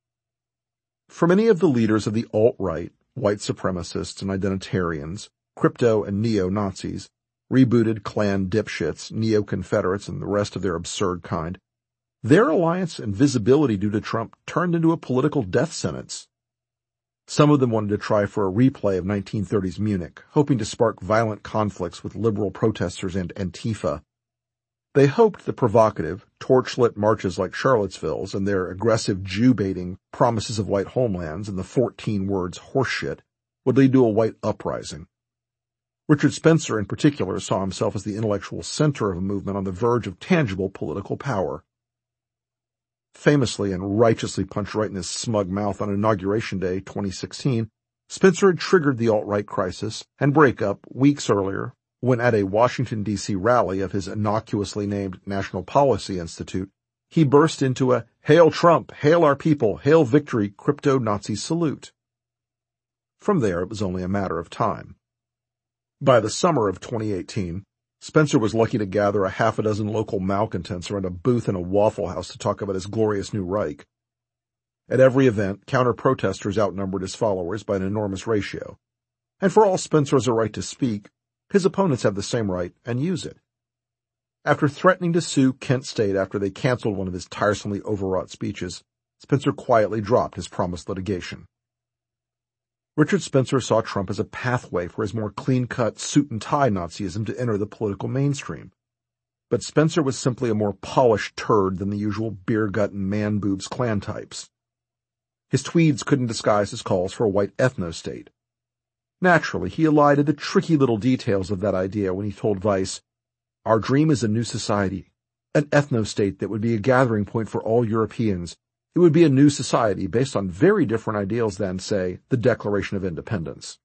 For many of the leaders of the alt-right, white supremacists and identitarians, crypto and neo-Nazis, rebooted Klan dipshits, neo-Confederates, and the rest of their absurd kind, their alliance and visibility due to Trump turned into a political death sentence. Some of them wanted to try for a replay of 1930s Munich, hoping to spark violent conflicts with liberal protesters and Antifa. They hoped the provocative, torch-lit marches like Charlottesville's and their aggressive Jew-baiting promises of white homelands and the 14 words horseshit would lead to a white uprising. Richard Spencer in particular saw himself as the intellectual center of a movement on the verge of tangible political power. Famously and righteously punched right in his smug mouth on Inauguration Day 2016, Spencer had triggered the alt-right crisis and breakup weeks earlier when at a Washington, D.C. rally of his innocuously named National Policy Institute, he burst into a "Hail Trump, hail our people, hail victory, crypto-Nazi salute." From there, it was only a matter of time. By the summer of 2018, Spencer was lucky to gather a half a dozen local malcontents around a booth in a Waffle House to talk about his glorious new Reich. At every event, counter-protesters outnumbered his followers by an enormous ratio. And for all Spencer has a right to speak, his opponents have the same right and use it. After threatening to sue Kent State after they canceled one of his tiresomely overwrought speeches, Spencer quietly dropped his promised litigation. Richard Spencer saw Trump as a pathway for his more clean-cut suit-and-tie Nazism to enter the political mainstream. But Spencer was simply a more polished turd than the usual beer-gut and man-boobs Klan types. His tweeds couldn't disguise his calls for a white ethno-state. Naturally, he elided the tricky little details of that idea when he told Vice, "Our dream is a new society, an ethno-state that would be a gathering point for all Europeans. It would be a new society based on very different ideals than, say, the Declaration of Independence."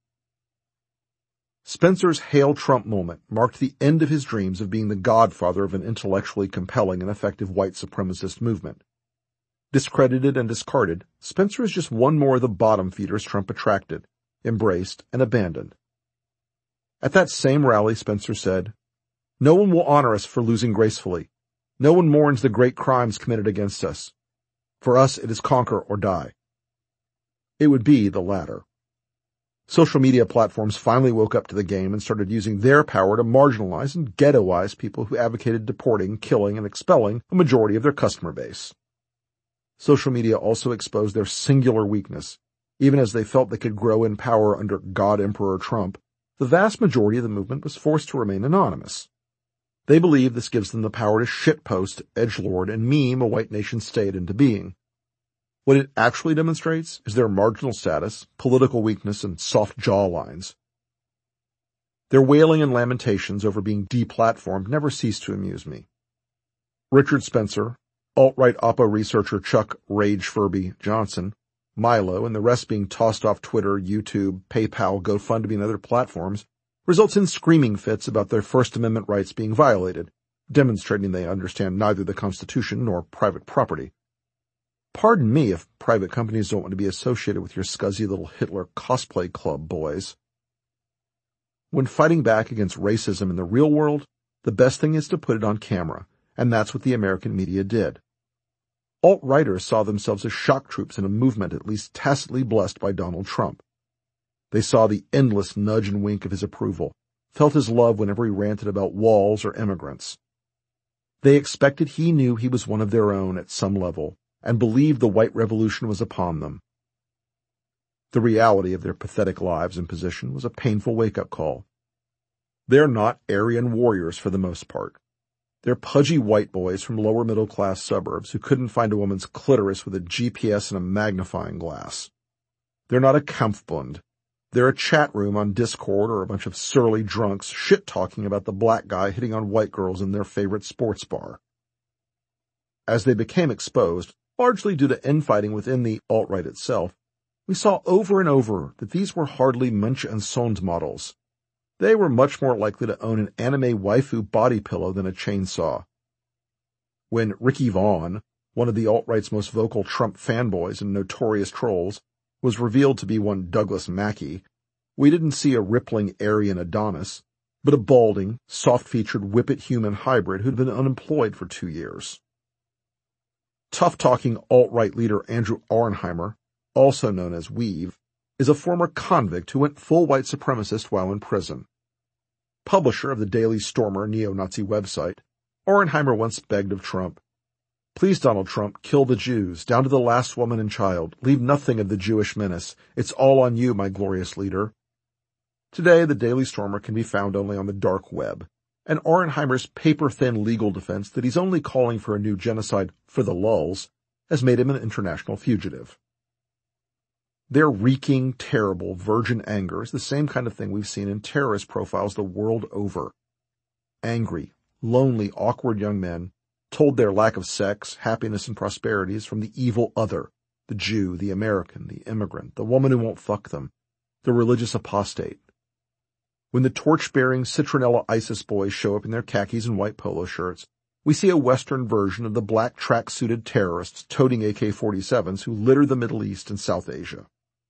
Spencer's Hail Trump moment marked the end of his dreams of being the godfather of an intellectually compelling and effective white supremacist movement. Discredited and discarded, Spencer is just one more of the bottom feeders Trump attracted, embraced, and abandoned. At that same rally, Spencer said, "No one will honor us for losing gracefully. No one mourns the great crimes committed against us. For us, it is conquer or die." It would be the latter. Social media platforms finally woke up to the game and started using their power to marginalize and ghettoize people who advocated deporting, killing, and expelling a majority of their customer base. Social media also exposed their singular weakness. Even as they felt they could grow in power under God Emperor Trump, the vast majority of the movement was forced to remain anonymous. They believe this gives them the power to shitpost, edgelord, and meme a white nation state into being. What it actually demonstrates is their marginal status, political weakness, and soft jawlines. Their wailing and lamentations over being deplatformed never cease to amuse me. Richard Spencer, alt-right Oppo researcher Chuck Rage Furby Johnson, Milo, and the rest being tossed off Twitter, YouTube, PayPal, GoFundMe, and other platforms, results in screaming fits about their First Amendment rights being violated, demonstrating they understand neither the Constitution nor private property. Pardon me if private companies don't want to be associated with your scuzzy little Hitler cosplay club, boys. When fighting back against racism in the real world, the best thing is to put it on camera, and that's what the American media did. Alt-righters saw themselves as shock troops in a movement at least tacitly blessed by Donald Trump. They saw the endless nudge and wink of his approval, felt his love whenever he ranted about walls or immigrants. They expected he knew he was one of their own at some level, and believed the white revolution was upon them. The reality of their pathetic lives and position was a painful wake-up call. They're not Aryan warriors for the most part. They're pudgy white boys from lower middle-class suburbs who couldn't find a woman's clitoris with a GPS and a magnifying glass. They're not a Kampfbund. They're a chat room on Discord or a bunch of surly drunks shit-talking about the black guy hitting on white girls in their favorite sports bar. As they became exposed, largely due to infighting within the alt-right itself, we saw over and over that these were hardly Munch and Sons models. They were much more likely to own an anime waifu body pillow than a chainsaw. When Ricky Vaughn, one of the alt-right's most vocal Trump fanboys and notorious trolls, was revealed to be one Douglas Mackey, we didn't see a rippling Aryan Adonis, but a balding, soft-featured whippet-human hybrid who'd been unemployed for 2 years. Tough-talking alt-right leader Andrew Auernheimer, also known as Weave, is a former convict who went full white supremacist while in prison. Publisher of the Daily Stormer neo-Nazi website, Auernheimer once begged of Trump, "Please, Donald Trump, kill the Jews, down to the last woman and child. Leave nothing of the Jewish menace. It's all on you, my glorious leader." Today, the Daily Stormer can be found only on the dark web, and Auernheimer's paper-thin legal defense that he's only calling for a new genocide for the lulz has made him an international fugitive. Their reeking, terrible, virgin anger is the same kind of thing we've seen in terrorist profiles the world over. Angry, lonely, awkward young men, told their lack of sex, happiness, and prosperity is from the evil other, the Jew, the American, the immigrant, the woman who won't fuck them, the religious apostate. When the torch-bearing Citronella ISIS boys show up in their khakis and white polo shirts, we see a Western version of the black track-suited terrorists toting AK-47s who litter the Middle East and South Asia.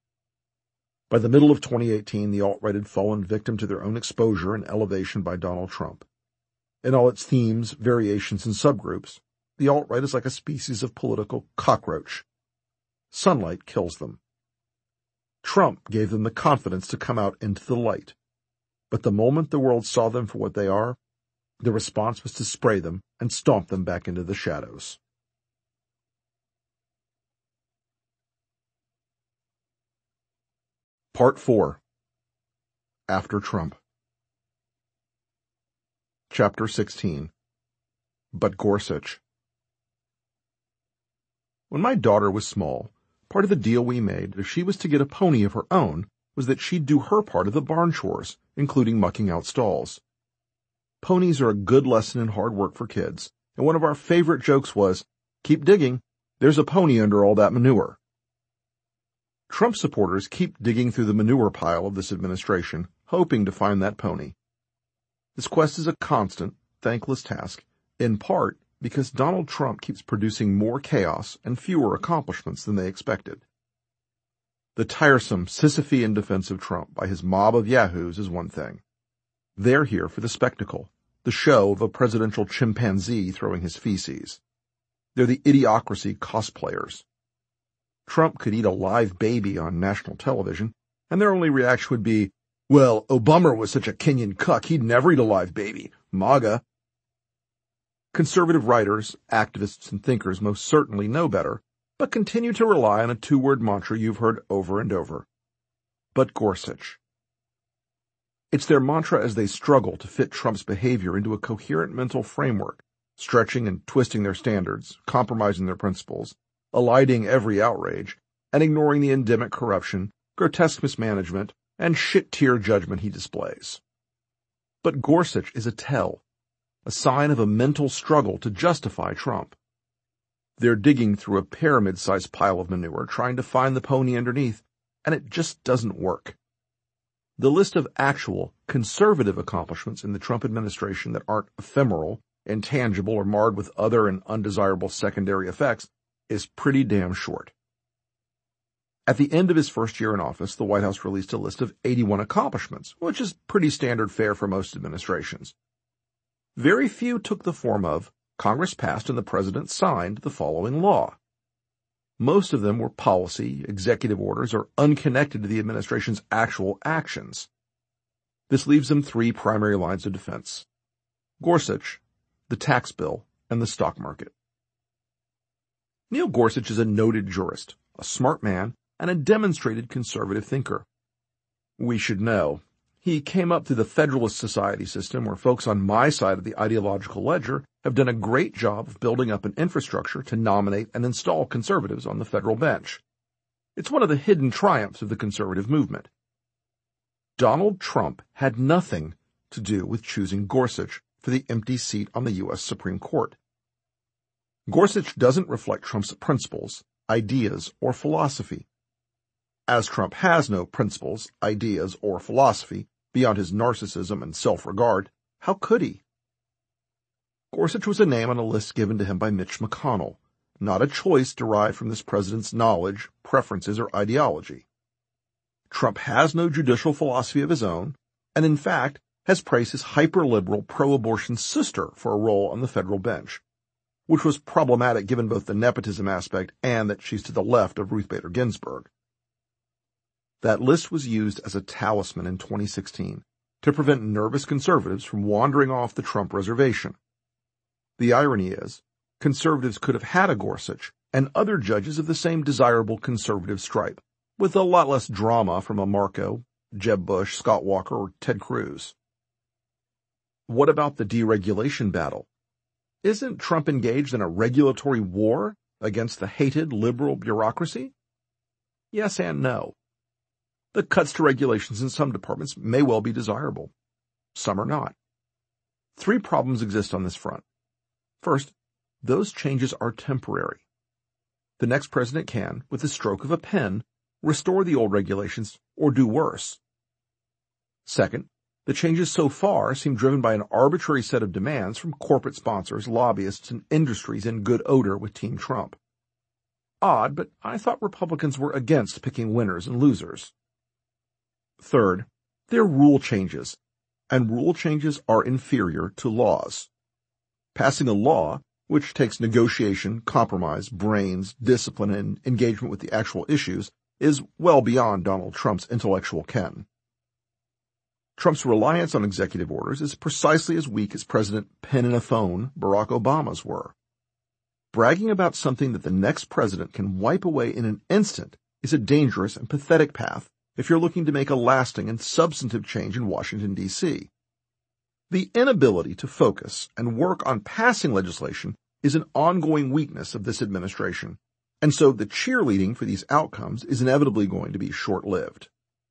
By the middle of 2018, the alt-right had fallen victim to their own exposure and elevation by Donald Trump. In all its themes, variations, and subgroups, the alt-right is like a species of political cockroach. Sunlight kills them. Trump gave them the confidence to come out into the light. But the moment the world saw them for what they are, the response was to spray them and stomp them back into the shadows. Part 4. After Trump. Chapter 16. But Gorsuch. When my daughter was small, part of the deal we made, if she was to get a pony of her own, was that she'd do her part of the barn chores, including mucking out stalls. Ponies are a good lesson in hard work for kids, and one of our favorite jokes was, "Keep digging, there's a pony under all that manure." Trump supporters keep digging through the manure pile of this administration, hoping to find that pony. This quest is a constant, thankless task, in part because Donald Trump keeps producing more chaos and fewer accomplishments than they expected. The tiresome Sisyphean defense of Trump by his mob of yahoos is one thing. They're here for the spectacle, the show of a presidential chimpanzee throwing his feces. They're the idiocracy cosplayers. Trump could eat a live baby on national television, and their only reaction would be, "Well, Obama was such a Kenyan cuck, he'd never eat a live baby. MAGA." Conservative writers, activists, and thinkers most certainly know better, but continue to rely on a two-word mantra you've heard over and over. But Gorsuch. It's their mantra as they struggle to fit Trump's behavior into a coherent mental framework, stretching and twisting their standards, compromising their principles, eliding every outrage, and ignoring the endemic corruption, grotesque mismanagement, and shit-tier judgment he displays. But Gorsuch is a tell, a sign of a mental struggle to justify Trump. They're digging through a pyramid-sized pile of manure trying to find the pony underneath, and it just doesn't work. The list of actual, conservative accomplishments in the Trump administration that aren't ephemeral, intangible, or marred with other and undesirable secondary effects is pretty damn short. At the end of his first year in office, the White House released a list of 81 accomplishments, which is pretty standard fare for most administrations. Very few took the form of, Congress passed and the President signed the following law. Most of them were policy, executive orders, or unconnected to the administration's actual actions. This leaves them three primary lines of defense: Gorsuch, the tax bill, and the stock market. Neil Gorsuch is a noted jurist, a smart man, and a demonstrated conservative thinker. We should know. He came up through the Federalist Society system where folks on my side of the ideological ledger have done a great job of building up an infrastructure to nominate and install conservatives on the federal bench. It's one of the hidden triumphs of the conservative movement. Donald Trump had nothing to do with choosing Gorsuch for the empty seat on the U.S. Supreme Court. Gorsuch doesn't reflect Trump's principles, ideas, or philosophy. As Trump has no principles, ideas, or philosophy beyond his narcissism and self-regard, how could he? Gorsuch was a name on a list given to him by Mitch McConnell, not a choice derived from this president's knowledge, preferences, or ideology. Trump has no judicial philosophy of his own, and in fact has praised his hyper-liberal pro-abortion sister for a role on the federal bench, which was problematic given both the nepotism aspect and that she's to the left of Ruth Bader Ginsburg. That list was used as a talisman in 2016 to prevent nervous conservatives from wandering off the Trump reservation. The irony is, conservatives could have had a Gorsuch and other judges of the same desirable conservative stripe, with a lot less drama from a Marco, Jeb Bush, Scott Walker, or Ted Cruz. What about the deregulation battle? Isn't Trump engaged in a regulatory war against the hated liberal bureaucracy? Yes and no. The cuts to regulations in some departments may well be desirable. Some are not. Three problems exist on this front. First, those changes are temporary. The next president can, with the stroke of a pen, restore the old regulations or do worse. Second, the changes so far seem driven by an arbitrary set of demands from corporate sponsors, lobbyists, and industries in good odor with Team Trump. Odd, but I thought Republicans were against picking winners and losers. Third, they're rule changes, and rule changes are inferior to laws. Passing a law, which takes negotiation, compromise, brains, discipline, and engagement with the actual issues, is well beyond Donald Trump's intellectual ken. Trump's reliance on executive orders is precisely as weak as President Pen and a Phone Barack Obama's were. Bragging about something that the next president can wipe away in an instant is a dangerous and pathetic path if you're looking to make a lasting and substantive change in Washington, D.C. The inability to focus and work on passing legislation is an ongoing weakness of this administration, and so the cheerleading for these outcomes is inevitably going to be short-lived.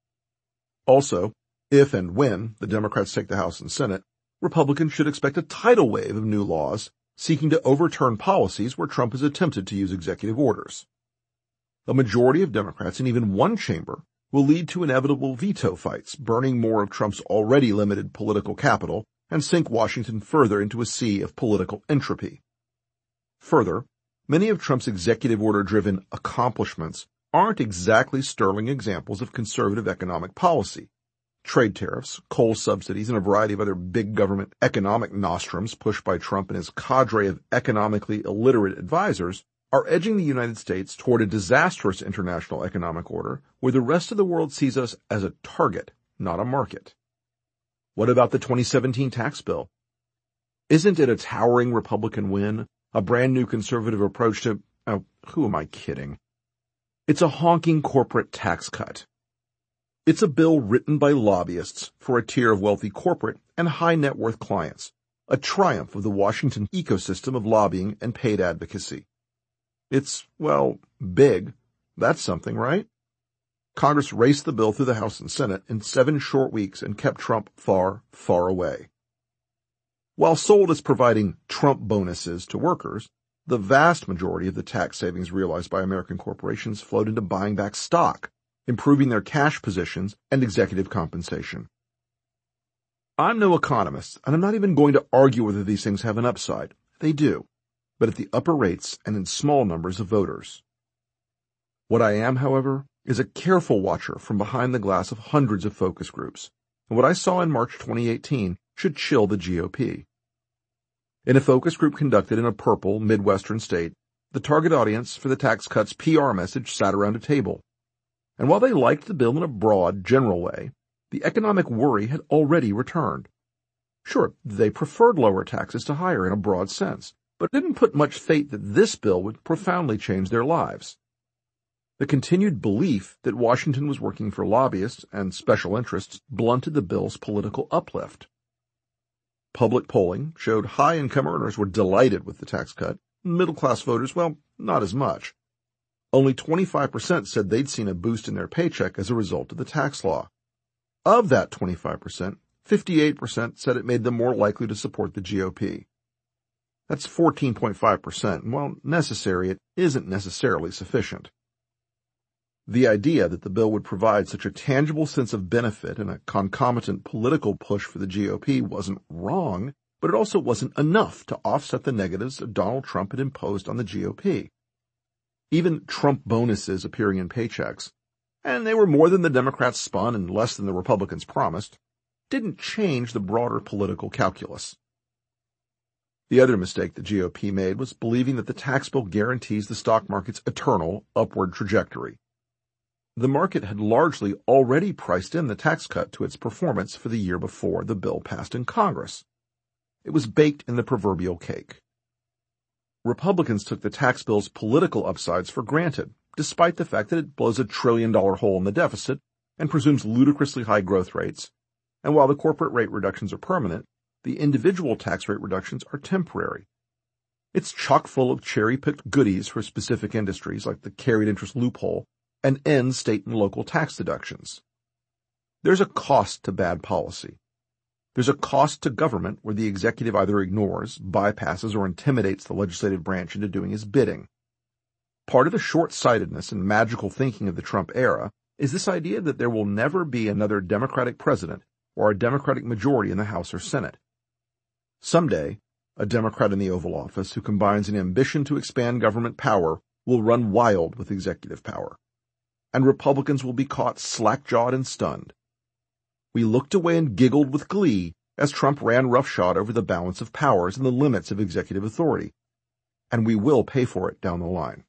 Also, if and when the Democrats take the House and Senate, Republicans should expect a tidal wave of new laws seeking to overturn policies where Trump has attempted to use executive orders. A majority of Democrats in even one chamber will lead to inevitable veto fights, burning more of Trump's already limited political capital and sink Washington further into a sea of political entropy. Further, many of Trump's executive order-driven accomplishments aren't exactly sterling examples of conservative economic policy. Trade tariffs, coal subsidies, and a variety of other big government economic nostrums pushed by Trump and his cadre of economically illiterate advisors are edging the United States toward a disastrous international economic order where the rest of the world sees us as a target, not a market. What about the 2017 tax bill? Isn't it a towering Republican win, a brand new conservative approach to, who am I kidding? It's a honking corporate tax cut. It's a bill written by lobbyists for a tier of wealthy corporate and high net worth clients, a triumph of the Washington ecosystem of lobbying and paid advocacy. It's, big. That's something, right? Congress raced the bill through the House and Senate in 7 short weeks and kept Trump far, far away. While sold as providing Trump bonuses to workers, the vast majority of the tax savings realized by American corporations flowed into buying back stock, improving their cash positions and executive compensation. I'm no economist, and I'm not even going to argue whether these things have an upside. They do, but at the upper rates and in small numbers of voters. What I am, however, is a careful watcher from behind the glass of hundreds of focus groups, and what I saw in March 2018 should chill the GOP. In a focus group conducted in a purple Midwestern state, the target audience for the tax cuts PR message sat around a table. And while they liked the bill in a broad, general way, the economic worry had already returned. Sure, they preferred lower taxes to higher in a broad sense, but didn't put much faith that this bill would profoundly change their lives. The continued belief that Washington was working for lobbyists and special interests blunted the bill's political uplift. Public polling showed high-income earners were delighted with the tax cut. Middle-class voters, not as much. Only 25% said they'd seen a boost in their paycheck as a result of the tax law. Of that 25%, 58% said it made them more likely to support the GOP. That's 14.5%, and while necessary, it isn't necessarily sufficient. The idea that the bill would provide such a tangible sense of benefit and a concomitant political push for the GOP wasn't wrong, but it also wasn't enough to offset the negatives that Donald Trump had imposed on the GOP. Even Trump bonuses appearing in paychecks, and they were more than the Democrats spun and less than the Republicans promised, didn't change the broader political calculus. The other mistake the GOP made was believing that the tax bill guarantees the stock market's eternal upward trajectory. The market had largely already priced in the tax cut to its performance for the year before the bill passed in Congress. It was baked in the proverbial cake. Republicans took the tax bill's political upsides for granted, despite the fact that it blows $1 trillion hole in the deficit and presumes ludicrously high growth rates. And while the corporate rate reductions are permanent, the individual tax rate reductions are temporary. It's chock full of cherry-picked goodies for specific industries like the carried interest loophole and ends state and local tax deductions. There's a cost to bad policy. There's a cost to government where the executive either ignores, bypasses, or intimidates the legislative branch into doing his bidding. Part of the short-sightedness and magical thinking of the Trump era is this idea that there will never be another Democratic president or a Democratic majority in the House or Senate. Someday, a Democrat in the Oval Office who combines an ambition to expand government power will run wild with executive power, and Republicans will be caught slack-jawed and stunned. We looked away and giggled with glee as Trump ran roughshod over the balance of powers and the limits of executive authority, and we will pay for it down the line.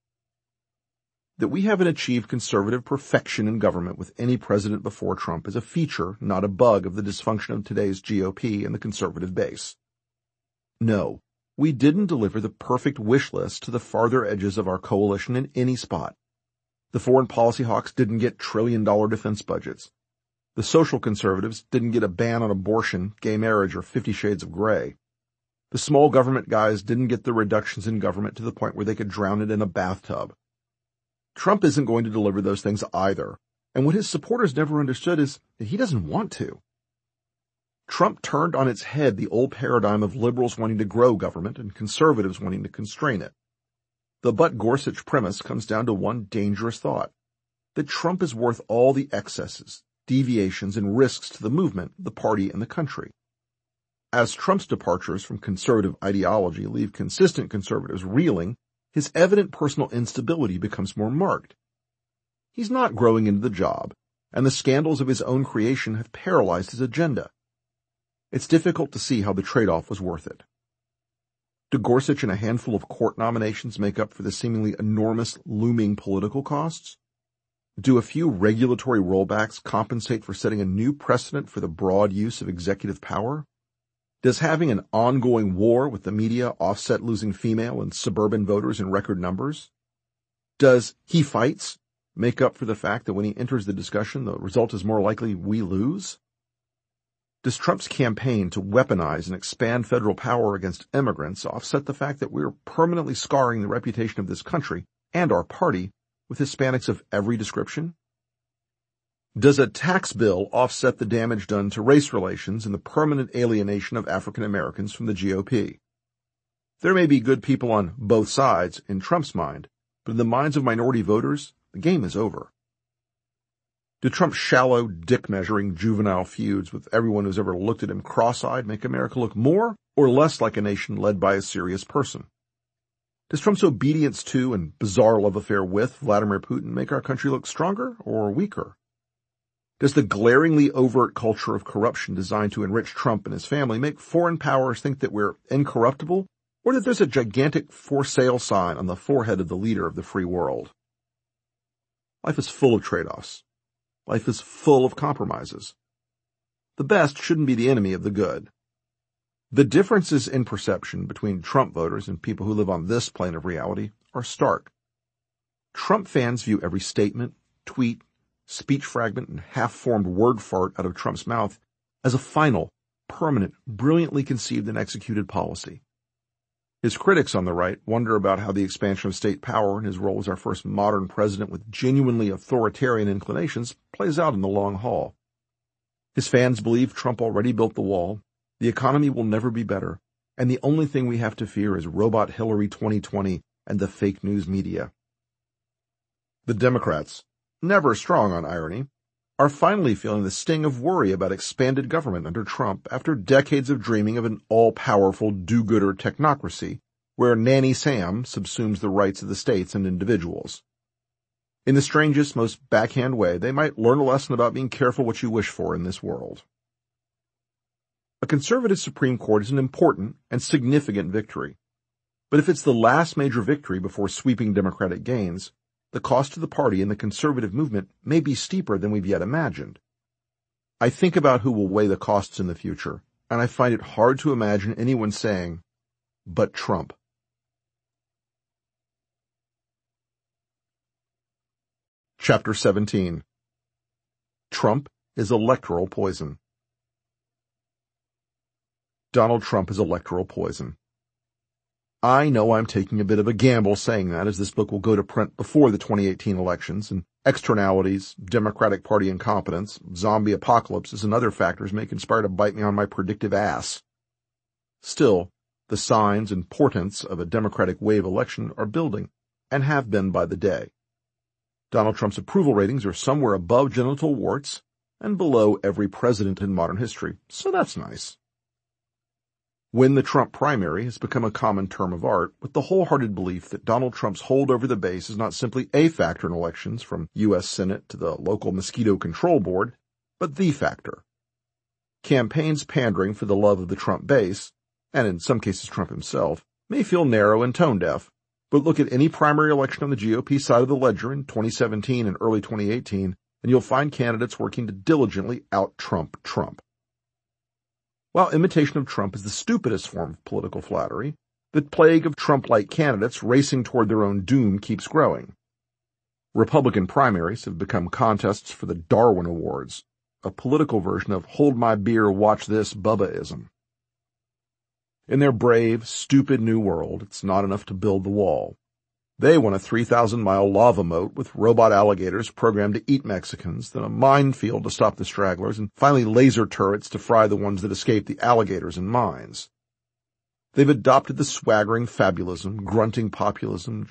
That we haven't achieved conservative perfection in government with any president before Trump is a feature, not a bug, of the dysfunction of today's GOP and the conservative base. No, we didn't deliver the perfect wish list to the farther edges of our coalition in any spot. The foreign policy hawks didn't get trillion-dollar defense budgets. The social conservatives didn't get a ban on abortion, gay marriage, or 50 Shades of Grey. The small government guys didn't get the reductions in government to the point where they could drown it in a bathtub. Trump isn't going to deliver those things either, and what his supporters never understood is that he doesn't want to. Trump turned on its head the old paradigm of liberals wanting to grow government and conservatives wanting to constrain it. The Butt-Gorsuch premise comes down to one dangerous thought, that Trump is worth all the excesses, deviations, and risks to the movement, the party, and the country. As Trump's departures from conservative ideology leave consistent conservatives reeling, his evident personal instability becomes more marked. He's not growing into the job, and the scandals of his own creation have paralyzed his agenda. It's difficult to see how the trade-off was worth it. Do Gorsuch and a handful of court nominations make up for the seemingly enormous looming political costs? Do a few regulatory rollbacks compensate for setting a new precedent for the broad use of executive power? Does having an ongoing war with the media offset losing female and suburban voters in record numbers? Does he fights make up for the fact that when he enters the discussion, the result is more likely we lose? Does Trump's campaign to weaponize and expand federal power against immigrants offset the fact that we're permanently scarring the reputation of this country and our party with Hispanics of every description? Does a tax bill offset the damage done to race relations and the permanent alienation of African Americans from the GOP? There may be good people on both sides in Trump's mind, but in the minds of minority voters, the game is over. Do Trump's shallow, dick-measuring, juvenile feuds with everyone who's ever looked at him cross-eyed make America look more or less like a nation led by a serious person? Does Trump's obedience to and bizarre love affair with Vladimir Putin make our country look stronger or weaker? Does the glaringly overt culture of corruption designed to enrich Trump and his family make foreign powers think that we're incorruptible, or that there's a gigantic for sale sign on the forehead of the leader of the free world? Life is full of trade-offs. Life is full of compromises. The best shouldn't be the enemy of the good. The differences in perception between Trump voters and people who live on this plane of reality are stark. Trump fans view every statement, tweet, speech fragment, and half-formed word fart out of Trump's mouth as a final, permanent, brilliantly conceived and executed policy. His critics on the right wonder about how the expansion of state power and his role as our first modern president with genuinely authoritarian inclinations plays out in the long haul. His fans believe Trump already built the wall, the economy will never be better, and the only thing we have to fear is Robot Hillary 2020 and the fake news media. The Democrats, never strong on irony, are finally feeling the sting of worry about expanded government under Trump after decades of dreaming of an all-powerful do-gooder technocracy where Nanny Sam subsumes the rights of the states and individuals. In the strangest, most backhand way, they might learn a lesson about being careful what you wish for in this world. A conservative Supreme Court is an important and significant victory. But if it's the last major victory before sweeping Democratic gains, the cost to the party and the conservative movement may be steeper than we've yet imagined. I think about who will weigh the costs in the future, and I find it hard to imagine anyone saying, but Trump. Chapter 17. Trump is electoral poison. Donald Trump is electoral poison. I know I'm taking a bit of a gamble saying that, as this book will go to print before the 2018 elections, and externalities, Democratic Party incompetence, zombie apocalypses, and other factors may conspire to bite me on my predictive ass. Still, the signs and portents of a Democratic wave election are building, and have been by the day. Donald Trump's approval ratings are somewhere above genital warts and below every president in modern history, so that's nice. Win the Trump primary has become a common term of art, with the wholehearted belief that Donald Trump's hold over the base is not simply a factor in elections, from U.S. Senate to the local mosquito control board, but the factor. Campaigns pandering for the love of the Trump base, and in some cases Trump himself, may feel narrow and tone-deaf, but look at any primary election on the GOP side of the ledger in 2017 and early 2018, and you'll find candidates working to diligently out-Trump Trump. While imitation of Trump is the stupidest form of political flattery, the plague of Trump-like candidates racing toward their own doom keeps growing. Republican primaries have become contests for the Darwin Awards, a political version of hold my beer, watch this Bubbaism. In their brave, stupid new world, it's not enough to build the wall. They want a 3,000-mile lava moat with robot alligators programmed to eat Mexicans, then a minefield to stop the stragglers, and finally laser turrets to fry the ones that escape the alligators and mines. They've adopted the swaggering fabulism, grunting populism,